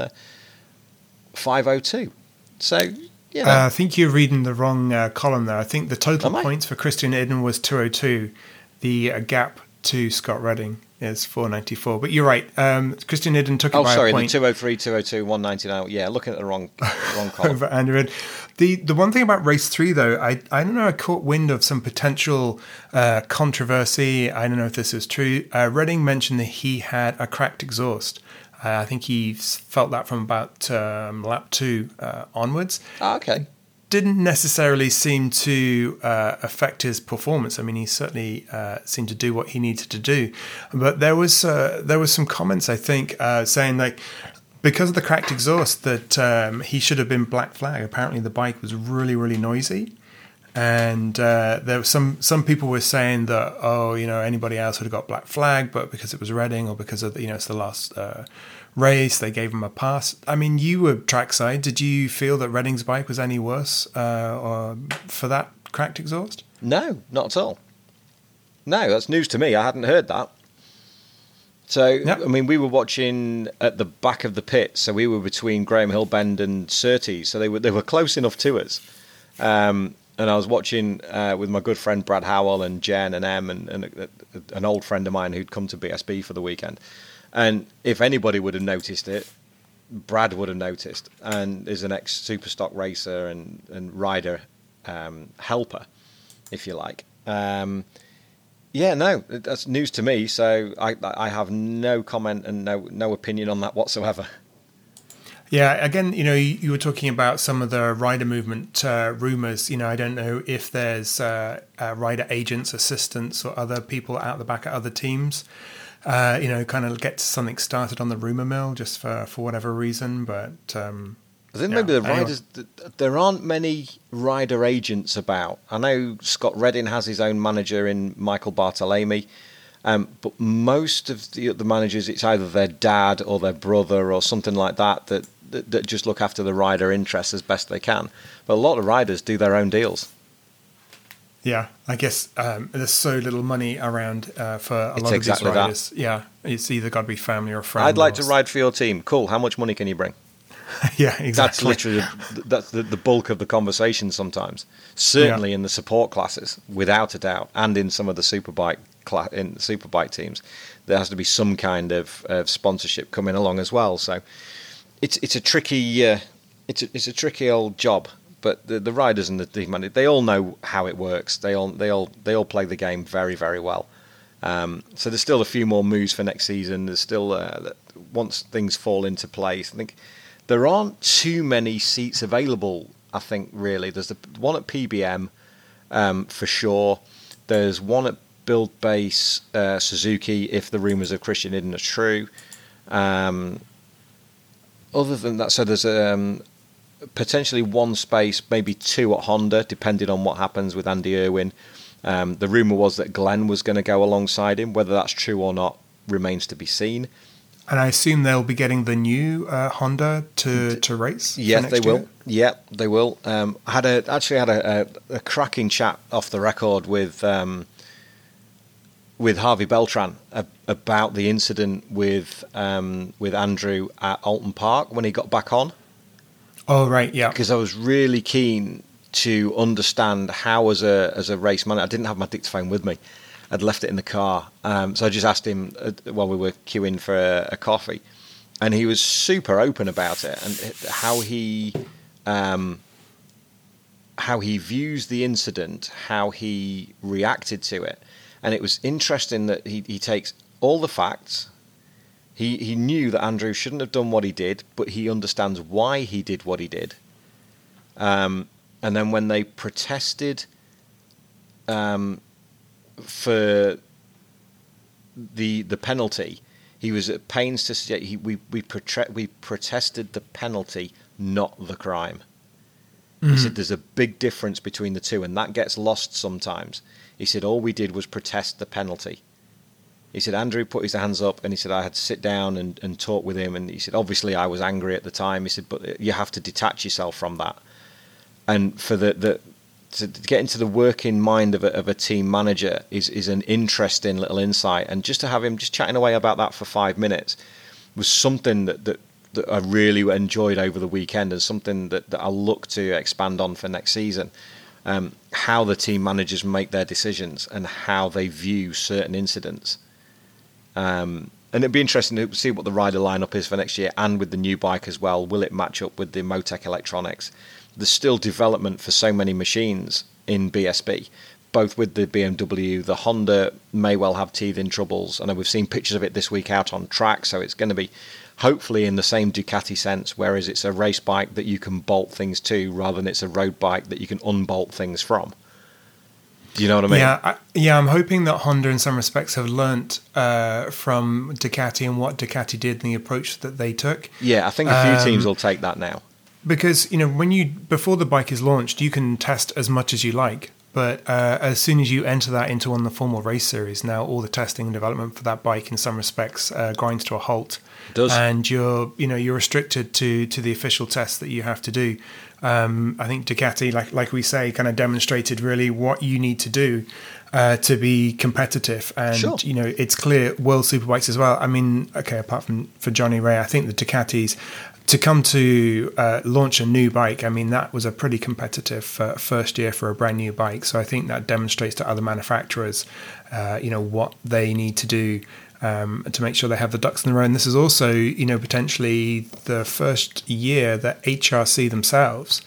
5.02. So, you know. I think you're reading the wrong column there. I think the total points for Christian Idden was 2.02. The gap to Scott Redding is 4.94. But you're right. Christian Idden took it by a point. The 2.03, 2.02, 1.99. Yeah, looking at the wrong column. Over Andy Redding. The one thing about race 3, though, I don't know, I caught wind of some potential controversy. I don't know if this is true. Redding mentioned that he had a cracked exhaust. I think he felt that from about lap 2 onwards. Oh, okay. Didn't necessarily seem to affect his performance. I mean, he certainly seemed to do what he needed to do. But there was some comments, I think, saying like, because of the cracked exhaust, that he should have been black flag. Apparently, the bike was really, really noisy, and there was some people were saying that anybody else would have got black flag, but because it was Redding or because of it's the last race, they gave him a pass. I mean, you were trackside. Did you feel that Redding's bike was any worse or for that cracked exhaust? No, not at all. No, that's news to me. I hadn't heard that. So, yep. I mean, we were watching at the back of the pit, so we were between Graham Hill Bend and Surtees, so they were close enough to us. And I was watching with my good friend Brad Howell and Jen and Em and an old friend of mine who'd come to BSB for the weekend. And if anybody would have noticed it, Brad would have noticed, and is an ex-Superstock racer and rider helper, if you like. Yeah, no, that's news to me, so I have no comment and no opinion on that whatsoever. Yeah, again, you were talking about some of the rider movement rumours. I don't know if there's rider agents, assistants, or other people out the back at other teams. Kind of get something started on the rumour mill just for whatever reason, but... I think maybe the riders, there aren't many rider agents about. I know Scott Redding has his own manager in Michael Bartolome, but most of the managers, it's either their dad or their brother or something like that just look after the rider interests as best they can. But a lot of riders do their own deals. Yeah, I guess there's so little money around for a lot of these riders. That. Yeah, it's either got to be family or friend. I'd like to ride for your team. Cool. How much money can you bring? Yeah, exactly. That's literally the bulk of the conversation sometimes. Certainly in the support classes, without a doubt, and in some of the superbike teams, there has to be some kind of sponsorship coming along as well. So it's a tricky it's a tricky old job. But the riders and the team managers, they all know how it works. They all play the game very, very well. So there's still a few more moves for next season. There's still once things fall into place, I think there aren't too many seats available. I think really there's the one at PBM for sure. There's one at Build Base Suzuki if the rumours of Christian Idden are true. Other than that, so there's potentially one space, maybe two at Honda, depending on what happens with Andy Irwin. The rumour was that Glenn was going to go alongside him. Whether that's true or not remains to be seen. And I assume they'll be getting the new Honda to race. Yes, they will. Yeah, they will. I had a cracking chat off the record with Harvey Beltran about the incident with Andrew at Alton Park when he got back on. Oh right, yeah. Because I was really keen to understand how, as a race manager, I didn't have my dictaphone with me. I'd left it in the car, so I just asked him while we were queuing for a coffee, and he was super open about it and how he views the incident, how he reacted to it, and it was interesting that he takes all the facts, He knew that Andrew shouldn't have done what he did, but he understands why he did what he did. And then when they protested for the penalty, he was at pains to say we protested the penalty, not the crime. He said there's a big difference between the two, and that gets lost sometimes. He said all we did was protest the penalty. He said Andrew put his hands up, and he said I had to sit down and talk with him, and he said obviously I was angry at the time. He said but you have to detach yourself from that, and for to get into the working mind of a team manager is an interesting little insight, and just to have him just chatting away about that for 5 minutes was something that I really enjoyed over the weekend, and something that I'll look to expand on for next season. How the team managers make their decisions and how they view certain incidents. And it'd be interesting to see what the rider lineup is for next year, and with the new bike as well. Will it match up with the Motec electronics? There's still development for so many machines in BSB, both with the BMW. The Honda may well have teething troubles. I know we've seen pictures of it this week out on track, so it's going to be hopefully in the same Ducati sense, whereas it's a race bike that you can bolt things to rather than it's a road bike that you can unbolt things from. Do you know what I mean? Yeah, I'm hoping that Honda in some respects have learnt from Ducati and what Ducati did and the approach that they took. Yeah, I think a few teams will take that now. Because, before the bike is launched, you can test as much as you like. But as soon as you enter that into one of the formal race series, now all the testing and development for that bike in some respects grinds to a halt. It does. And you're restricted to the official tests that you have to do. I think Ducati, like we say, kind of demonstrated really what you need to do to be competitive. And, sure. It's clear World Superbikes as well. I mean, okay, apart from for Johnny Ray, I think the Ducatis, to come to launch a new bike, I mean, that was a pretty competitive first year for a brand new bike. So I think that demonstrates to other manufacturers, what they need to do to make sure they have the ducks in a row. And this is also, potentially the first year that HRC themselves,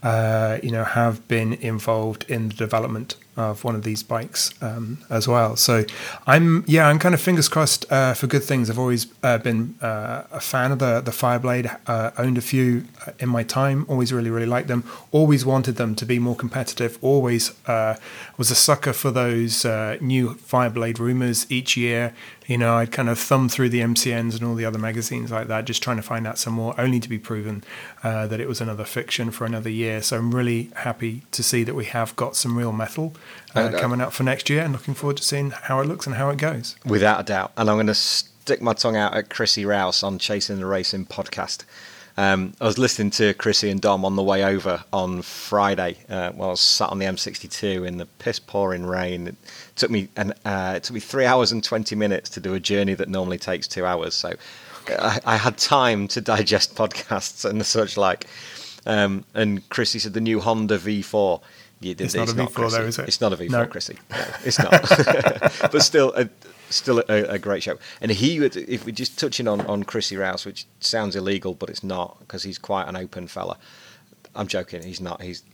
have been involved in the development of one of these bikes as well. So I'm kind of fingers crossed for good things. I've always been a fan of the Fireblade, owned a few in my time, always really, really liked them, always wanted them to be more competitive, always was a sucker for those new Fireblade rumors each year. I'd kind of thumb through the MCNs and all the other magazines like that, just trying to find out some more, only to be proven that it was another fiction for another year. So I'm really happy to see that we have got some real metal coming up for next year, and looking forward to seeing how it looks and how it goes. Without a doubt. And I'm going to stick my tongue out at Chrissy Rouse on Chasing the Racing podcast. I was listening to Chrissy and Dom on the way over on Friday while I was sat on the M62 in the piss-pouring rain. It took me 3 hours and 20 minutes to do a journey that normally takes 2 hours. So I had time to digest podcasts and such like. And Chrissy said the new Honda V4. It's not a V4 Chrissy. though, is it? It's not a V4, no. Chrissy. No, it's not. But still a great show. And if we're just touching on Chrissy Rouse, which sounds illegal, but it's not, because he's quite an open fella. I'm joking. He's not. He's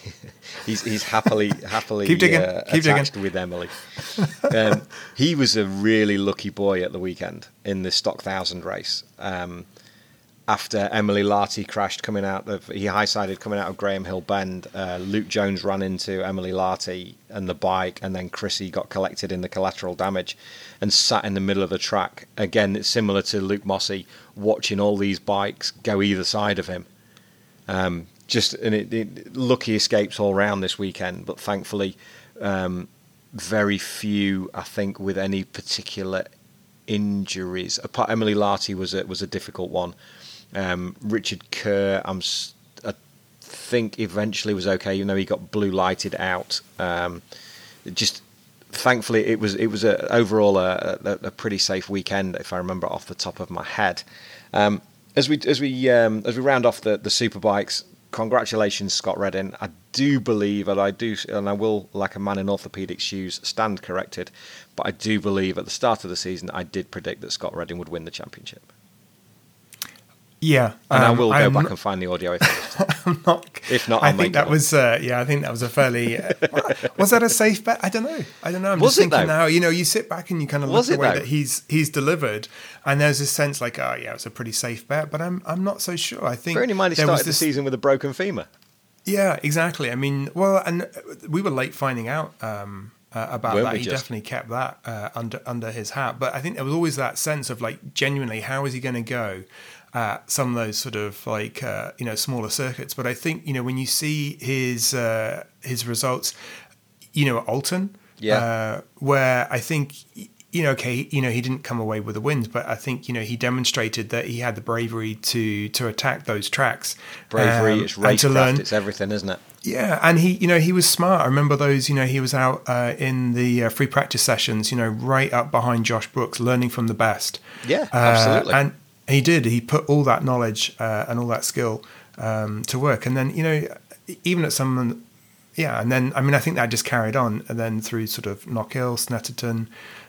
happily Keep digging. attached with Emily. He was a really lucky boy at the weekend in the Stock 1000 race. After Emily Larty crashed he high-sided coming out of Graham Hill Bend. Luke Jones ran into Emily Larty and the bike, and then Chrissy got collected in the collateral damage and sat in the middle of the track. Again, it's similar to Luke Mossey, watching all these bikes go either side of him. Lucky escapes all round this weekend, but thankfully very few, I think, with any particular injuries. Apart, Emily Larty was a difficult one. Richard Kerr, I think eventually was okay, even though he got blue lighted out. Thankfully, it was overall a pretty safe weekend, if I remember off the top of my head. As we round off the Superbikes, congratulations, Scott Redding. I do believe, and I will, like a man in orthopaedic shoes, stand corrected, but I do believe at the start of the season I did predict that Scott Redding would win the championship. Yeah, and I will go back and find the audio. I'm not. If not, I think that was. I think that was a fairly. Was that a safe bet? I don't know. I'm just thinking now. You sit back and you kind of look at the way that he's delivered, and there's a sense like, oh yeah, it's a pretty safe bet. But I'm not so sure. I think. Bearing in mind, he started the season with a broken femur. Yeah, exactly. I mean, well, and we were late finding out about that. He definitely kept that under his hat. But I think there was always that sense of like, genuinely, how is he going to go? Some of those sort of like smaller circuits, but I think when you see his results, at Alton, where I think he didn't come away with the wins, but I think he demonstrated that he had the bravery to attack those tracks. Bravery, it's racecraft, it's everything, isn't it? Yeah, and he was smart. I remember those. He was out in the free practice sessions. Right up behind Josh Brooks, learning from the best. Yeah, absolutely. And he did. He put all that knowledge and all that skill to work. And then, even at some, and then, I mean, I think that just carried on. And then through sort of Knockhill, Snetterton,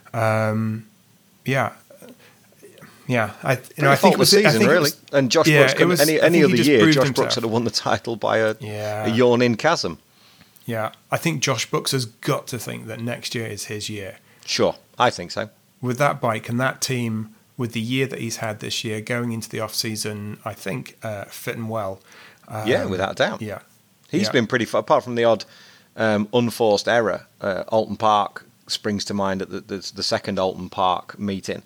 I think it was season, really. And Josh Brooks, any other year, Josh Brooks would have won the title by a yawning chasm. Yeah, I think Josh Brooks has got to think that next year is his year. Sure, I think so. With that bike and that team, with the year that he's had this year, going into the off-season, I think fitting well. Without a doubt. Yeah, he's been pretty far, apart from the odd unforced error. Alton Park springs to mind at the second Alton Park meeting.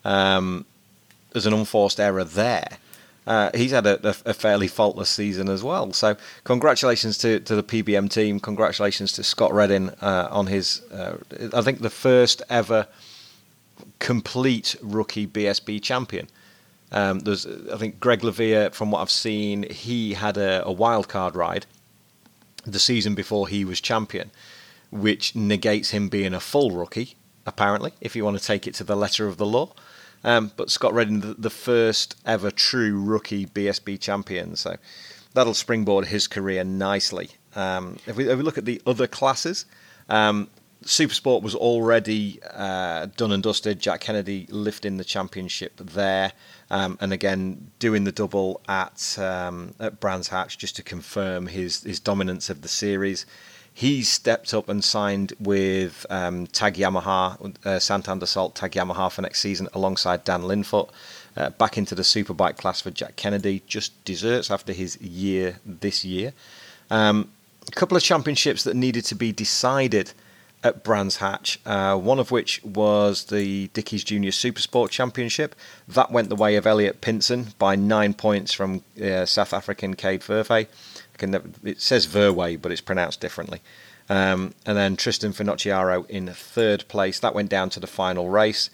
There's an unforced error there. He's had a fairly faultless season as well. So congratulations to the PBM team. Congratulations to Scott Reddin on his, I think, the first ever complete rookie BSB champion. I think Greg Lavia, from what I've seen, he had a wild card ride the season before he was champion, which negates him being a full rookie, apparently, if you want to take it to the letter of the law. But Scott Reddin, the first ever true rookie BSB champion, so that'll springboard his career nicely. If we look at the other classes, Supersport was already done and dusted. Jack Kennedy lifting the championship there, and again doing the double at Brands Hatch just to confirm his dominance of the series. He stepped up and signed with Tag Yamaha, Santander Salt Tag Yamaha for next season alongside Dan Linfoot. Back into the Superbike class for Jack Kennedy, just desserts after his year this year. A couple of championships that needed to be decided at Brands Hatch, one of which was the Dickies Junior Supersport Championship. That went the way of Elliot Pinson by 9 points from South African Cade Verwey. It says Verwey, but it's pronounced differently. And then Tristan Finocchiaro in third place. That went down to the final race.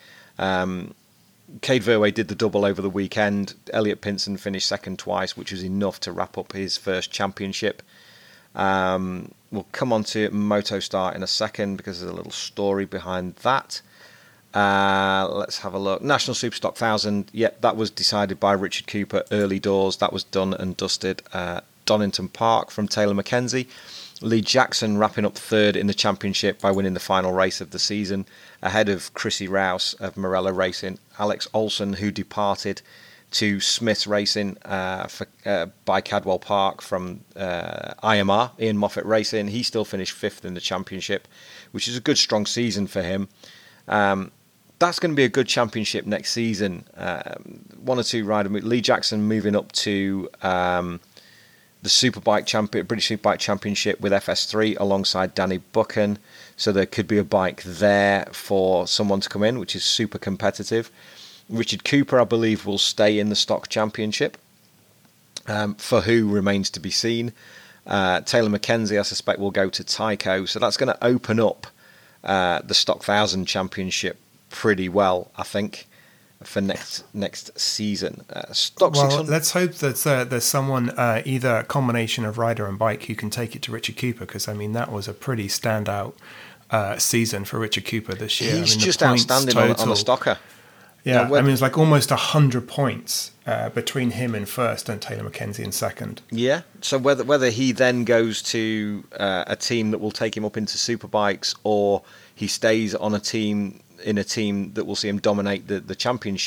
Cade Verwey did the double over the weekend. Elliot Pinson finished second twice, which was enough to wrap up his first championship. We'll come on to MotoStar in a second because there's a little story behind that. Let's have a look. National Superstock 1000. Yep, that was decided by Richard Cooper early doors. That was done and dusted. Donington Park from Taylor Mackenzie. Lee Jackson wrapping up third in the championship by winning the final race of the season, ahead of Chrissy Rouse of Morello Racing. Alex Olsen, who departed to Smith's Racing by Cadwell Park from IMR, Ian Moffat Racing. He still finished fifth in the championship, which is a good, strong season for him. That's going to be a good championship next season. One or two riders. Lee Jackson moving up to the British Superbike Championship with FS3 alongside Danny Buchan. So there could be a bike there for someone to come in, which is super competitive. Richard Cooper, I believe, will stay in the Stock Championship. For who remains to be seen. Taylor Mackenzie, I suspect, will go to Tyco. So that's going to open up the Stock 1000 Championship pretty well, I think, for next season. Stock 600. Let's hope that there's someone, either a combination of rider and bike, who can take it to Richard Cooper, because, I mean, that was a pretty standout season for Richard Cooper this year. He's just outstanding on the Stocker. Yeah, I mean, it's like almost 100 points between him in first and Taylor Mackenzie in second. Yeah, so whether he then goes to a team that will take him up into Superbikes, or he stays on a team that will see him dominate the championship,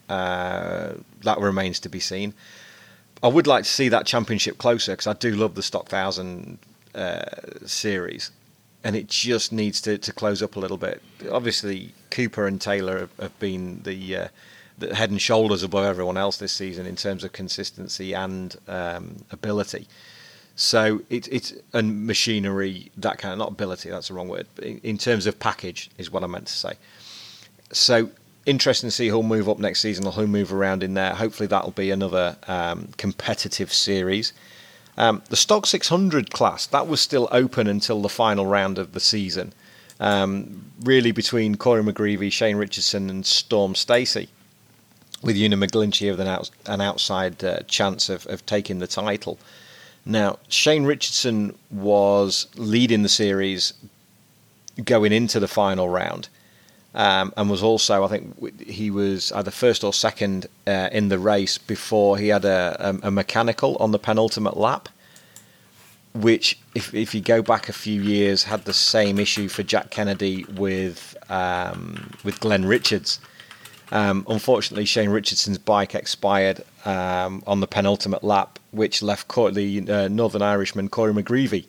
That remains to be seen. I would like to see that championship closer because I do love the Stock 1000 series, and it just needs to close up a little bit. Obviously, Cooper and Taylor have been the head and shoulders above everyone else this season in terms of consistency and ability. So it's and machinery, that kind of, not ability, that's the wrong word, but in terms of package is what I meant to say. So interesting to see who'll move up next season or who'll move around in there. Hopefully that'll be another competitive series. The Stock 600 class, that was still open until the final round of the season. Really between Corey McGreevy, Shane Richardson and Storm Stacey, with Una McGlinchey with an outside chance of taking the title. Now, Shane Richardson was leading the series going into the final round, and was also, I think, he was either first or second in the race before he had a mechanical on the penultimate lap, which, if you go back a few years, had the same issue for Jack Kennedy with Glenn Richards. Unfortunately, Shane Richardson's bike expired on the penultimate lap, which left the Northern Irishman Corey McGreevy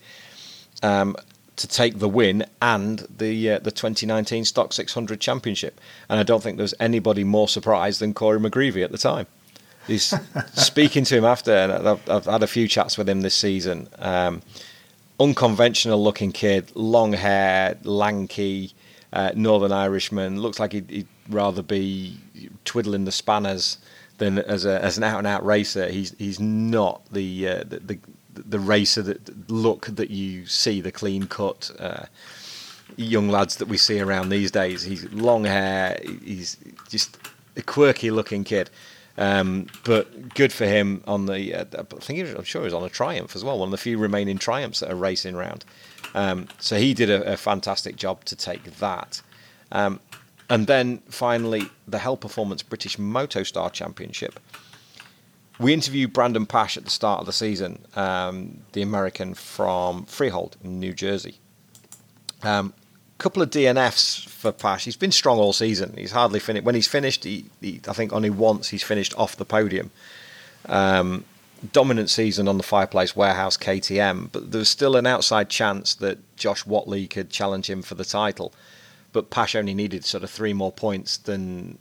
to take the win and the 2019 Stock 600 Championship. And I don't think there was anybody more surprised than Corey McGreevy at the time. He's speaking to him after, and I've had a few chats with him this season. Unconventional looking kid, long hair, lanky, Northern Irishman. Looks like he'd rather be twiddling the spanners than as an out and out racer. He's not the racer look that you see, the clean cut young lads that we see around these days. He's long hair. He's just a quirky looking kid. But good for him on the. I'm sure he was on a Triumph as well, one of the few remaining Triumphs that are racing round. So he did a fantastic job to take that. And then finally, the Hell Performance British Motostar Championship. We interviewed Brandon Pash at the start of the season, the American from Freehold in New Jersey. Couple of DNFs for Pash. He's been strong all season. He's hardly finished. When he's finished, I think only once he's finished off the podium. Dominant season on the Fireplace Warehouse KTM, but there's still an outside chance that Josh Watley could challenge him for the title. But Pash only needed sort of 3 more points than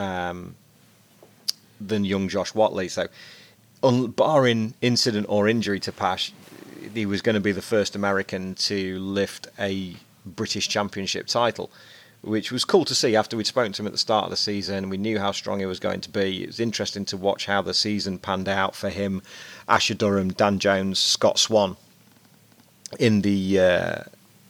young Josh Watley. So, barring incident or injury to Pash, he was going to be the first American to lift a British Championship title, which was cool to see. After we'd spoken to him at the start of the season, we knew how strong he was going to be. It was interesting to watch how the season panned out for him, Asher Durham, Dan Jones, Scott Swan in the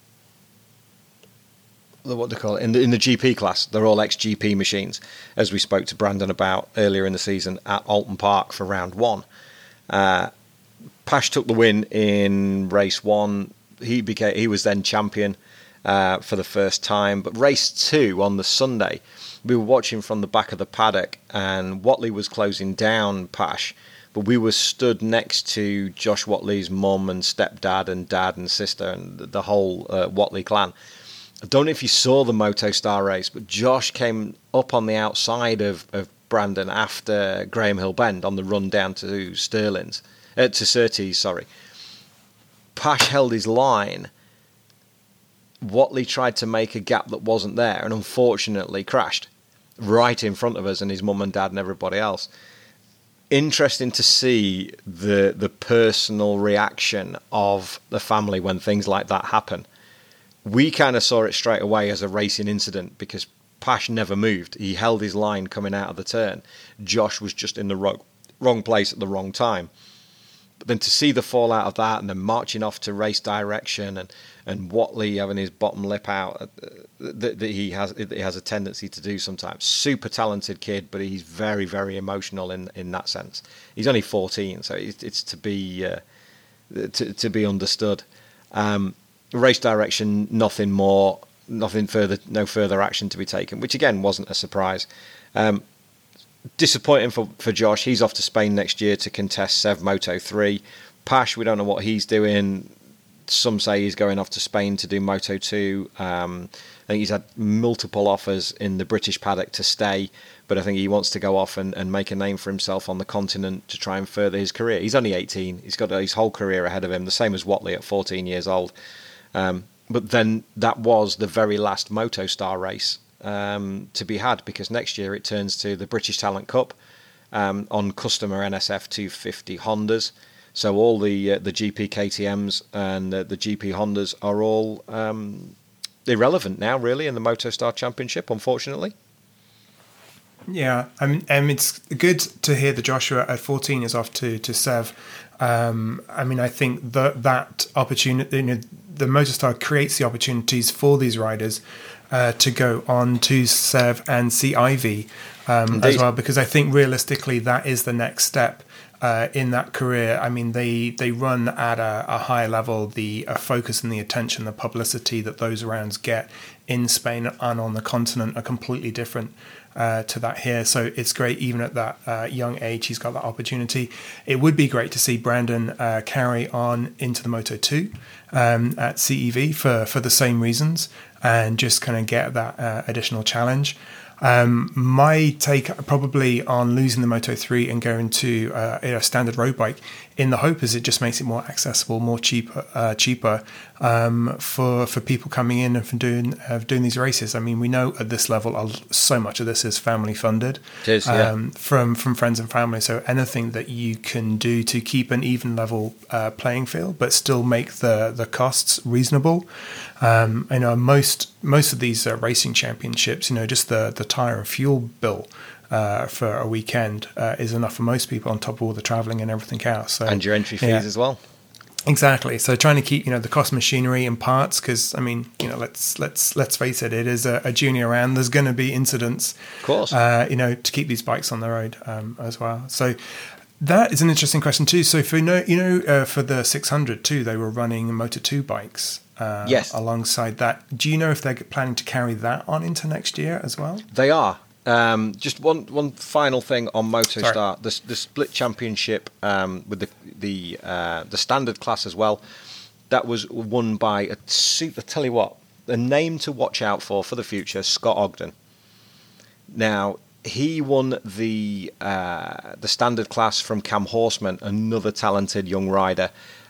what they call it in the GP class. They're all ex-GP machines, as we spoke to Brandon about earlier in the season at Alton Park for round 1. Pash took the win in race 1. He was then champion for the first time. But race 2 on the Sunday, we were watching from the back of the paddock, and Watley was closing down Pash, but we were stood next to Josh Watley's mum and stepdad and dad and sister and the whole Watley clan. I don't know if you saw the Motostar race, but Josh came up on the outside of Brandon after Graham Hill Bend on the run down to Surtees, sorry. Pash held his line. Watley tried to make a gap that wasn't there and unfortunately crashed right in front of us and his mum and dad and everybody else. Interesting to see the personal reaction of the family when things like that happen. We kind of saw it straight away as a racing incident because Pash never moved. He held his line coming out of the turn. Josh was just in the wrong place at the wrong time. But then to see the fallout of that and then marching off to race direction and Watley having his bottom lip out that he has a tendency to do sometimes. Super talented kid, but he's very, very emotional in that sense. He's only 14, so it's to be understood. Race direction, nothing further, no further action to be taken, which again wasn't a surprise. Disappointing for Josh. He's off to Spain next year to contest Sev Moto 3. Pash, we don't know what he's doing. Some say he's going off to Spain to do Moto2. I think he's had multiple offers in the British paddock to stay, but I think he wants to go off and make a name for himself on the continent to try and further his career. He's only 18. He's got his whole career ahead of him, the same as Watley at 14 years old. But then that was the very last MotoStar race to be had, because next year it turns to the British Talent Cup on customer NSF 250 Hondas. So all the GP KTMs and the GP Hondas are all irrelevant now, really, in the MotoStar Championship, unfortunately. Yeah, I mean, it's good to hear that Joshua at 14 is off to Sev. I mean, I think that opportunity, the MotoStar creates the opportunities for these riders to go on to Sev and see Ivy as well, because I think realistically that is the next step in that career. I mean, they run at a high level. The focus and the attention, the publicity that those rounds get in Spain and on the continent are completely different to that here. So it's great, even at that young age, he's got that opportunity. It would be great to see Brandon carry on into the Moto2 at CEV for the same reasons, and just kind of get that additional challenge. My take probably on losing the Moto3 and going to a standard road bike, in the hope is it just makes it more accessible, more cheaper for people coming in and for doing these races. I mean, we know at this level so much of this is family funded. It is, yeah. From friends and family. So anything that you can do to keep an even level playing field, but still make the costs reasonable. Most of these racing championships, just the tire and fuel bill for a weekend is enough for most people, on top of all the traveling and everything else. So, and your entry fees as well. Exactly. So trying to keep the cost of machinery and parts, because I mean, let's face it, it is a junior round. There's going to be incidents, of course. To keep these bikes on the road as well. So that is an interesting question too. So for for the 600 too, they were running Moto2 bikes. Yes. Alongside that, do you know if they're planning to carry that on into next year as well? They are. Just one final thing on MotoStar, the split championship with the standard class as well. That was won by I tell you what, the name to watch out for the future, Scott Ogden. Now he won the standard class from Cam Horseman, another talented young rider.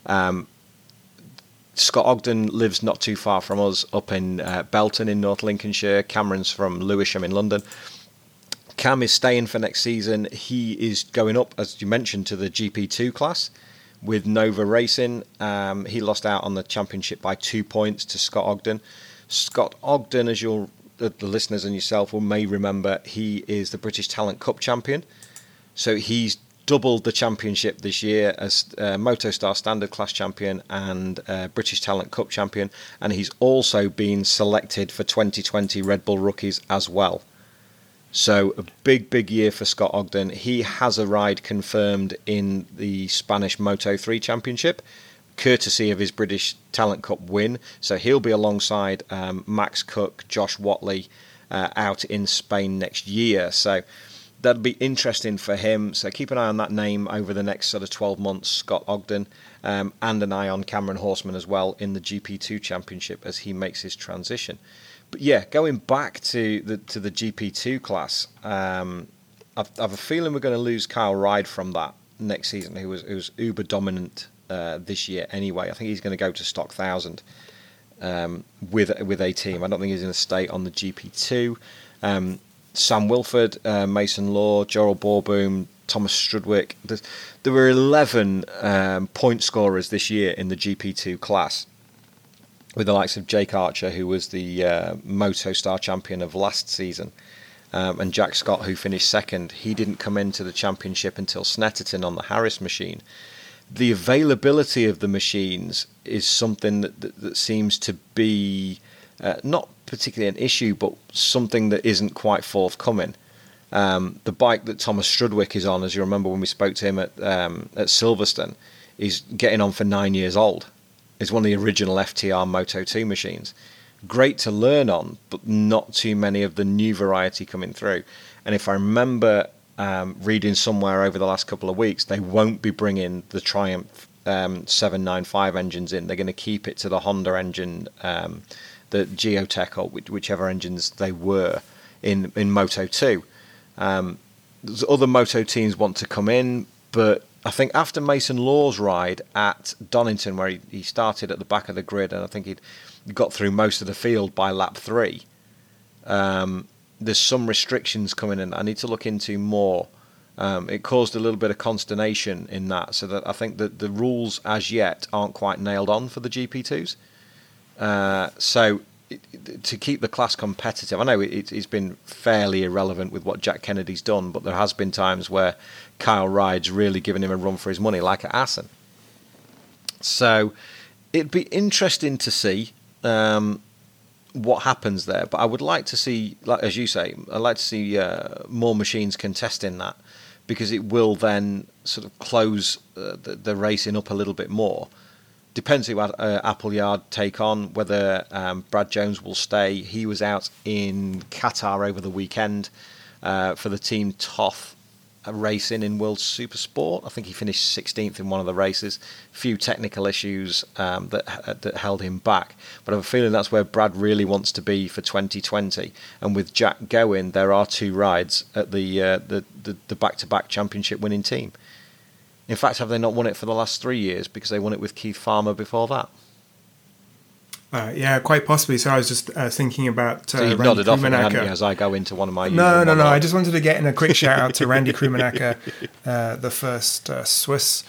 Scott Ogden lives not too far from us, up in Belton in North Lincolnshire. Cameron's from Lewisham in London. Cam is staying for next season. He is going up, as you mentioned, to the GP2 class with Nova Racing. He lost out on the championship by 2 points to Scott Ogden. Scott Ogden, as the listeners and yourself may remember, he is the British Talent Cup champion. So he's doubled the championship this year as MotoStar Standard Class champion and British Talent Cup champion, and he's also been selected for 2020 Red Bull Rookies as well. So a big year for Scott Ogden. He has a ride confirmed in the Spanish Moto3 Championship, courtesy of his British Talent Cup win. So he'll be alongside Max Cook, Josh Watley out in Spain next year. So that'll be interesting for him. So keep an eye on that name over the next sort of 12 months, Scott Ogden, and an eye on Cameron Horseman as well in the GP2 Championship as he makes his transition. But yeah, going back to the GP2 class, I've a feeling we're going to lose Kyle Ryde from that next season, who was uber dominant this year anyway. I think he's going to go to Stock 1000 with a team. I don't think he's going to stay on the GP2. Sam Wilford, Mason Law, Gerald Borboom, Thomas Strudwick. There were 11 point scorers this year in the GP2 class, with the likes of Jake Archer, who was the MotoStar champion of last season, and Jack Scott, who finished second. He didn't come into the championship until Snetterton on the Harris machine. The availability of the machines is something that seems to be not particularly an issue, but something that isn't quite forthcoming. The bike that Thomas Strudwick is on, as you remember when we spoke to him at Silverstone, is getting on for 9 years old. It's one of the original FTR Moto2 machines. Great to learn on, but not too many of the new variety coming through. And if I remember reading somewhere over the last couple of weeks, they won't be bringing the Triumph 795 engines in. They're going to keep it to the Honda engine, the Geotech, or whichever engines they were in Moto 2. Other Moto teams want to come in, but I think after Mason Law's ride at Donington, where he started at the back of the grid, and I think he'd got through most of the field by lap 3, there's some restrictions coming in that I need to look into more. It caused a little bit of consternation in that, so that I think that the rules as yet aren't quite nailed on for the GP2s. So to keep the class competitive, I know it's been fairly irrelevant with what Jack Kennedy's done, but there has been times where Kyle Ryde's really given him a run for his money, like at Assen. So it'd be interesting to see what happens there, but I would like to see, like as you say, I'd like to see more machines contesting that, because it will then sort of close the racing up a little bit more. Depends who Appleyard take on, whether Brad Jones will stay. He was out in Qatar over the weekend for the Team Toth racing in World Supersport. I think he finished 16th in one of the races. A few technical issues that held him back. But I have a feeling that's where Brad really wants to be for 2020. And with Jack going, there are 2 rides at the back-to-back championship winning team. In fact, have they not won it for the last 3 years, because they won it with Keith Farmer before that? Yeah, quite possibly. So I was just thinking about so you've nodded off, haven't you, as I go into one of my... No. I just wanted to get in a quick shout out to Randy Krummenacher, the first Swiss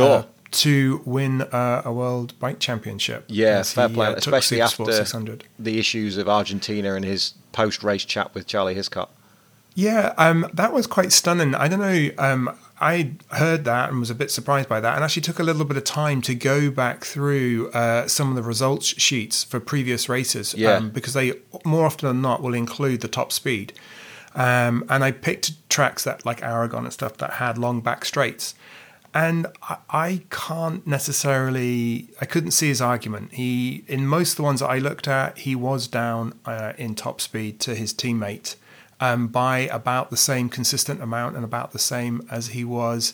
to win a World Bike Championship. Yeah, fair play, especially after the issues of Argentina and his post-race chat with Charlie Hiscott. Yeah, that was quite stunning. I don't know... I heard that and was a bit surprised by that, and actually took a little bit of time to go back through some of the results sheets for previous races, because they more often than not will include the top speed. And I picked tracks that, like Aragon and stuff, that had long back straights. And I couldn't see his argument. In most of the ones that I looked at, he was down in top speed to his teammate. By about the same consistent amount and about the same as he was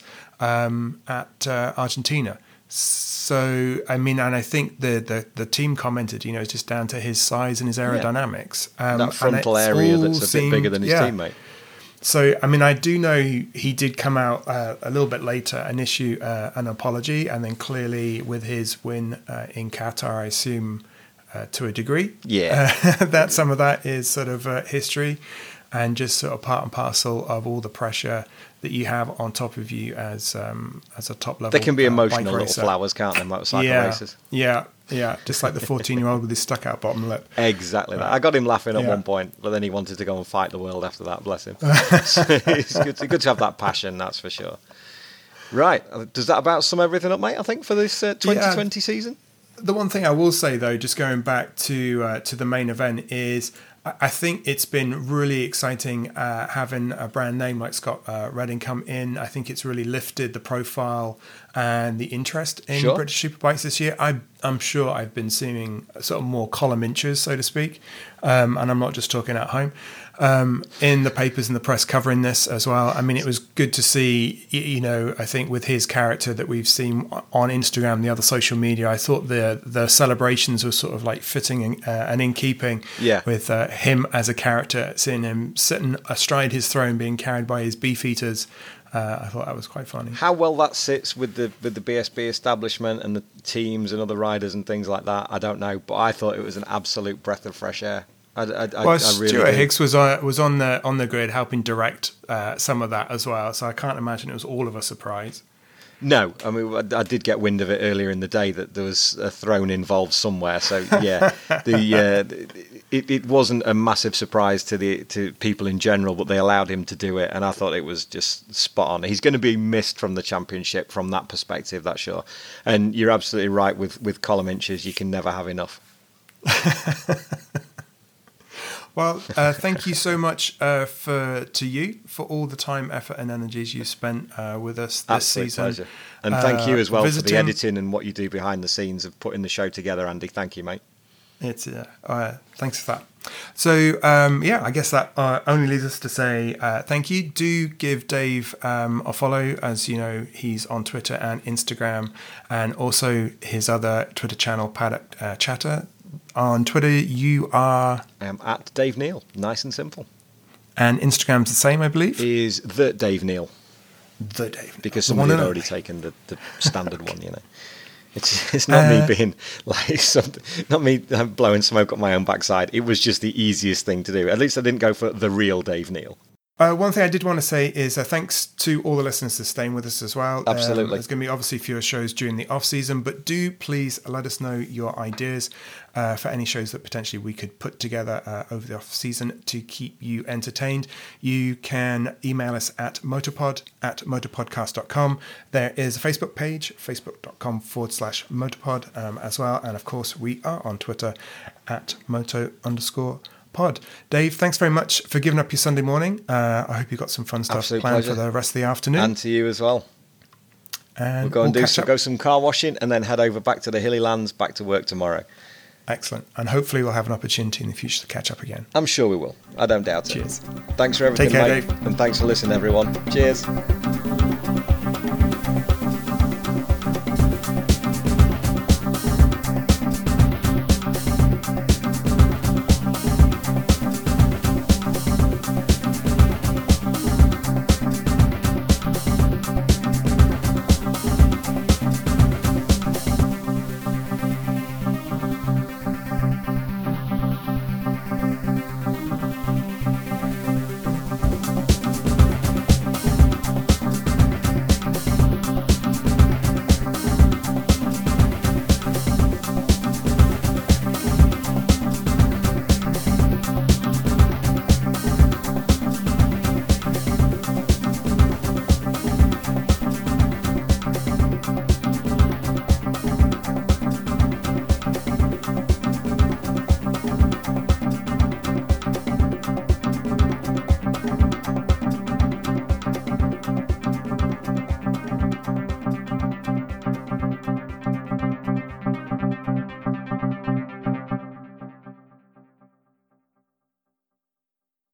at Argentina. So, I mean, and I think the team commented, it's just down to his size and his aerodynamics. That frontal area that's a bit bigger than his teammate. So, I mean, I do know he did come out a little bit later and issue an apology, and then clearly with his win in Qatar, I assume to a degree, that some of that is sort of history. And just sort of part and parcel of all the pressure that you have on top of you as a top level. They can be emotional little flowers, can't they, motorcycle races? Yeah, just like the 14-year-old with his stuck-out bottom lip. Exactly that. I got him laughing at one point, but then he wanted to go and fight the world after that, bless him. It's good to have that passion, that's for sure. Right, does that about sum everything up, mate, I think, for this 2020 season? The one thing I will say, though, just going back to the main event, is I think it's been really exciting having a brand name like Scott Redding come in. I think it's really lifted the profile and the interest in British Superbikes this year. I'm sure I've been seeing sort of more column inches, so to speak, and I'm not just talking at home, in the papers and the press covering this as well. I mean, it was good to see, I think with his character that we've seen on Instagram and the other social media, I thought the celebrations were sort of like fitting and in keeping with him as a character, seeing him sitting astride his throne being carried by his beefeaters. I thought that was quite funny. How well that sits with the BSB establishment and the teams and other riders and things like that, I don't know, but I thought it was an absolute breath of fresh air. Stuart Hicks was on the grid helping direct some of that as well, so I can't imagine it was all of a surprise. No, I mean, I did get wind of it earlier in the day that there was a throne involved somewhere. So yeah, it wasn't a massive surprise to people in general, but they allowed him to do it, and I thought it was just spot on. He's going to be missed from the championship from that perspective, that's sure. And you're absolutely right with column inches; you can never have enough. Well, thank you so much for all the time, effort, and energies you spent with us this Absolute season. Pleasure. And thank you as well for the editing and what you do behind the scenes of putting the show together, Andy. Thank you, mate. It's thanks for that. So I guess that only leaves us to say thank you. Do give Dave a follow. As you know, he's on Twitter and Instagram, and also his other Twitter channel, Paddock Chatter. On Twitter, you are at Dave Neal. Nice and simple. And Instagram's the same, I believe. Is the Dave Neal. The Dave Neal. Because somebody had already taken the standard one, you know. It's not me being like something, not me blowing smoke up my own backside. It was just the easiest thing to do. At least I didn't go for the real Dave Neal. One thing I did want to say is thanks to all the listeners for staying with us as well. Absolutely. There's going to be obviously fewer shows during the off-season, but do please let us know your ideas for any shows that potentially we could put together over the off-season to keep you entertained. You can email us at motorpod@motorpodcast.com. There is a Facebook page, facebook.com/motorpod as well. And of course, we are on Twitter at @moto_pod. Dave, thanks very much for giving up your Sunday morning. I hope you got some fun stuff Absolute planned pleasure. for the rest of the afternoon. And to you as well. And we'll go and go some car washing and then head over back to the hilly lands, back to work tomorrow. Excellent. And hopefully we'll have an opportunity in the future to catch up again. I'm sure we will. I don't doubt it. Cheers. Thanks for everything, Take care, mate. Dave. And thanks for listening, everyone. Cheers.